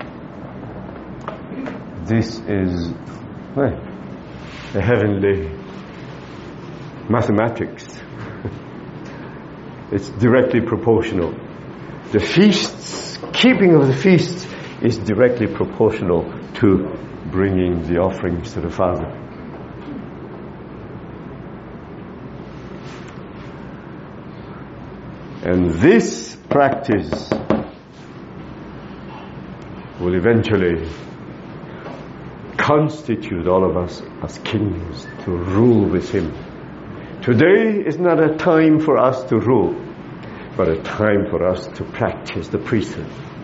This is the heavenly mathematics. It's directly proportional. The feasts, keeping of the feasts, is directly proportional to bringing the offerings to the Father. And this practice will eventually constitute all of us as kings to rule with Him. Today is not a time for us to rule, but a time for us to practice the priesthood.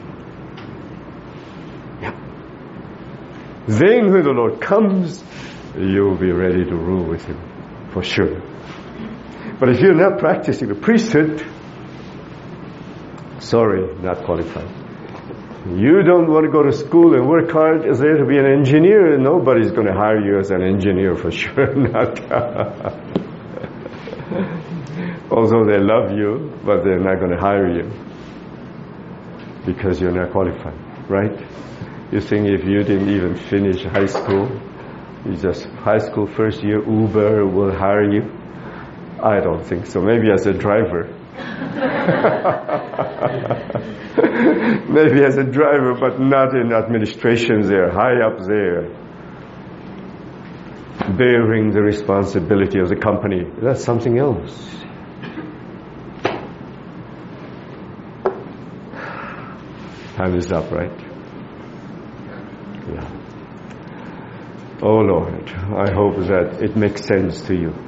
Yeah. Then when the Lord comes, you'll be ready to rule with Him, for sure. But if you're not practicing the priesthood, sorry, not qualified. You don't want to go to school and work hard as there to be an engineer. Nobody's going to hire you as an engineer for sure. Not. Although they love you, but they're not going to hire you because you're not qualified, right? You think if you didn't even finish high school, you just high school first year, Uber will hire you? I don't think so. Maybe as a driver. Maybe as a driver, but not in administration there, high up there. Bearing the responsibility of the company. That's something else. Time is up, right? Yeah. Oh Lord, I hope that it makes sense to you.